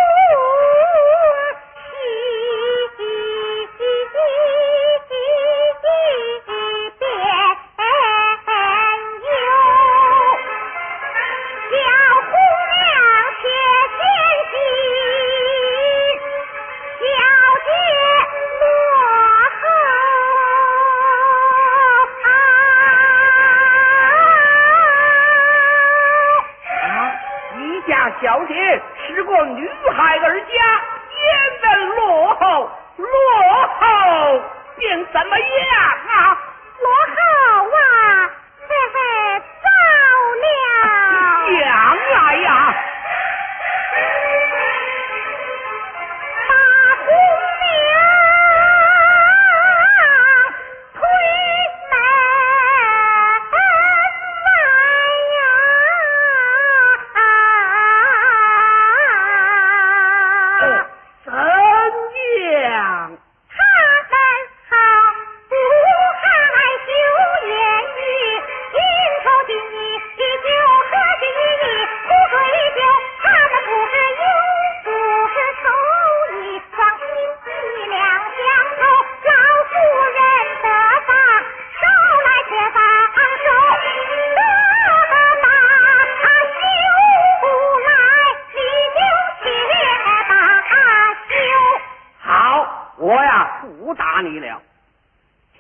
小红娘且先行，小姐落后。 你家小姐是个女孩儿家，也能落后，便怎么样啊？ 落后啊，糟了！ 讲来呀！ 把红娘推门外呀！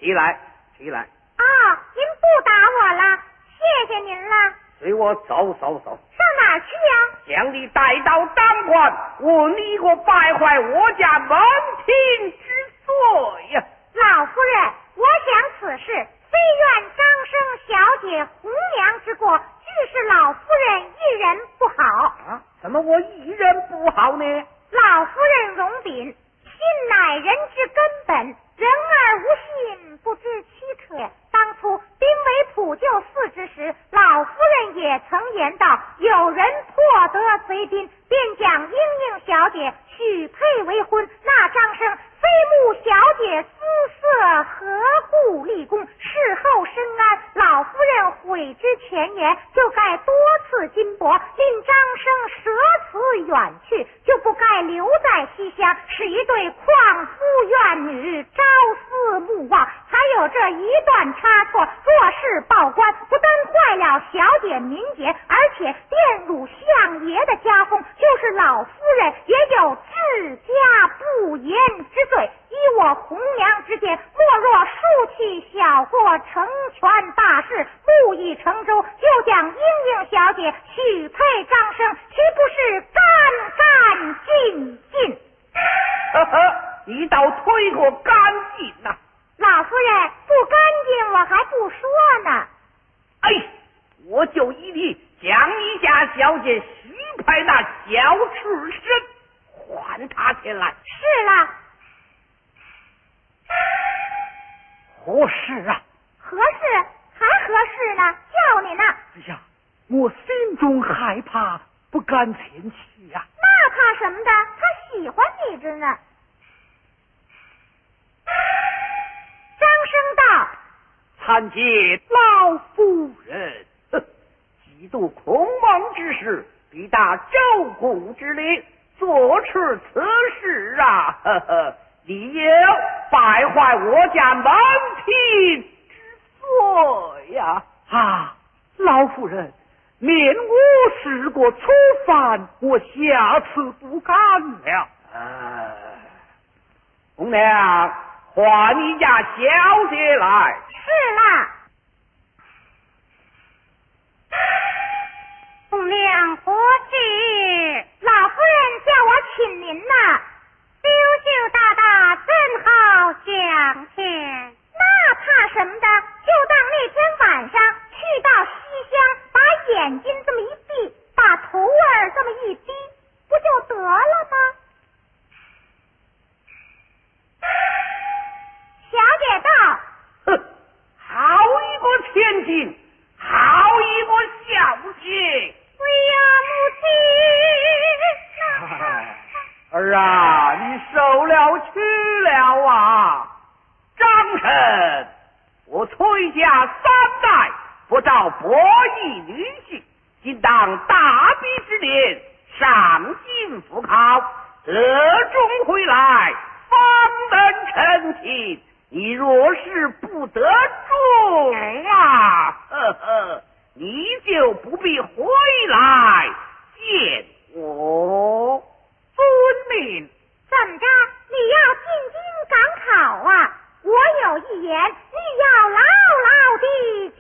起来，起来。 啊，您不打我了，谢谢您了。 随我走走走。 上哪儿去呀？ 将你带到当官，问你个败坏我家门庭之罪呀！ 老夫人，我想此事非怨张生小姐红娘之过，俱是老夫人一人不好。 啊，怎么我一人不好呢？ 老夫人容禀，信乃人之根本，人而无信，不知其可。当初兵为普救寺之时，老夫人也曾言道，有人破得贼兵，便将英英小姐许配为婚。那张生非慕小姐姿色，何故立功？事后深谙，老夫人悔之前言，就该多次金帛，令张生舍此远去，就不该留在西乡，使一对旷夫怨女朝思暮望。还有这一段差错，若是报官，不但坏了小姐名节，而且玷辱相爷的家风，就是老夫人也有治家不严之罪。依我红娘之见，莫若竖起小过，成全大事，木已成舟，就将英英小姐许配张生，岂不是干干净净？ 呵呵，你倒推过干净呐！ 老夫人不干净，我还不说呢。 哎，我就一定将你家小姐许配那小赤身，还他前来。 是了。 何事啊？ 何事？还何事呢？叫你呢。 哎呀，我心中害怕，不敢前去呀。 那怕什么的？他喜欢你着呢。张生道： 参见老夫人。几度孔孟之事，必达周公之令，做出此事啊！呵呵，你有败坏我家门庭之罪呀！ 啊，老夫人，免我试过初犯，我下次不敢了。 红娘，唤你家小姐来。 是啦。 红娘何事？ 老夫人叫我请您呐。 羞羞答答，真好相见。 那怕什么的？就当那天晚上去到西厢，把眼睛这么一闭，把头儿这么一低，不就得了吗？小姐道： 哼，好一个千金，好一个小姐。 为呀，母亲。 儿啊，你受了屈了啊！张生，我崔家三代不照伯义女婿，今当大比之年，上京赴考，得中回来，方能成亲。你若是不得中啊，呵呵，你就不必回来见我。 遵命。 怎么着？你要进京赶考啊？我有一言，你要牢牢地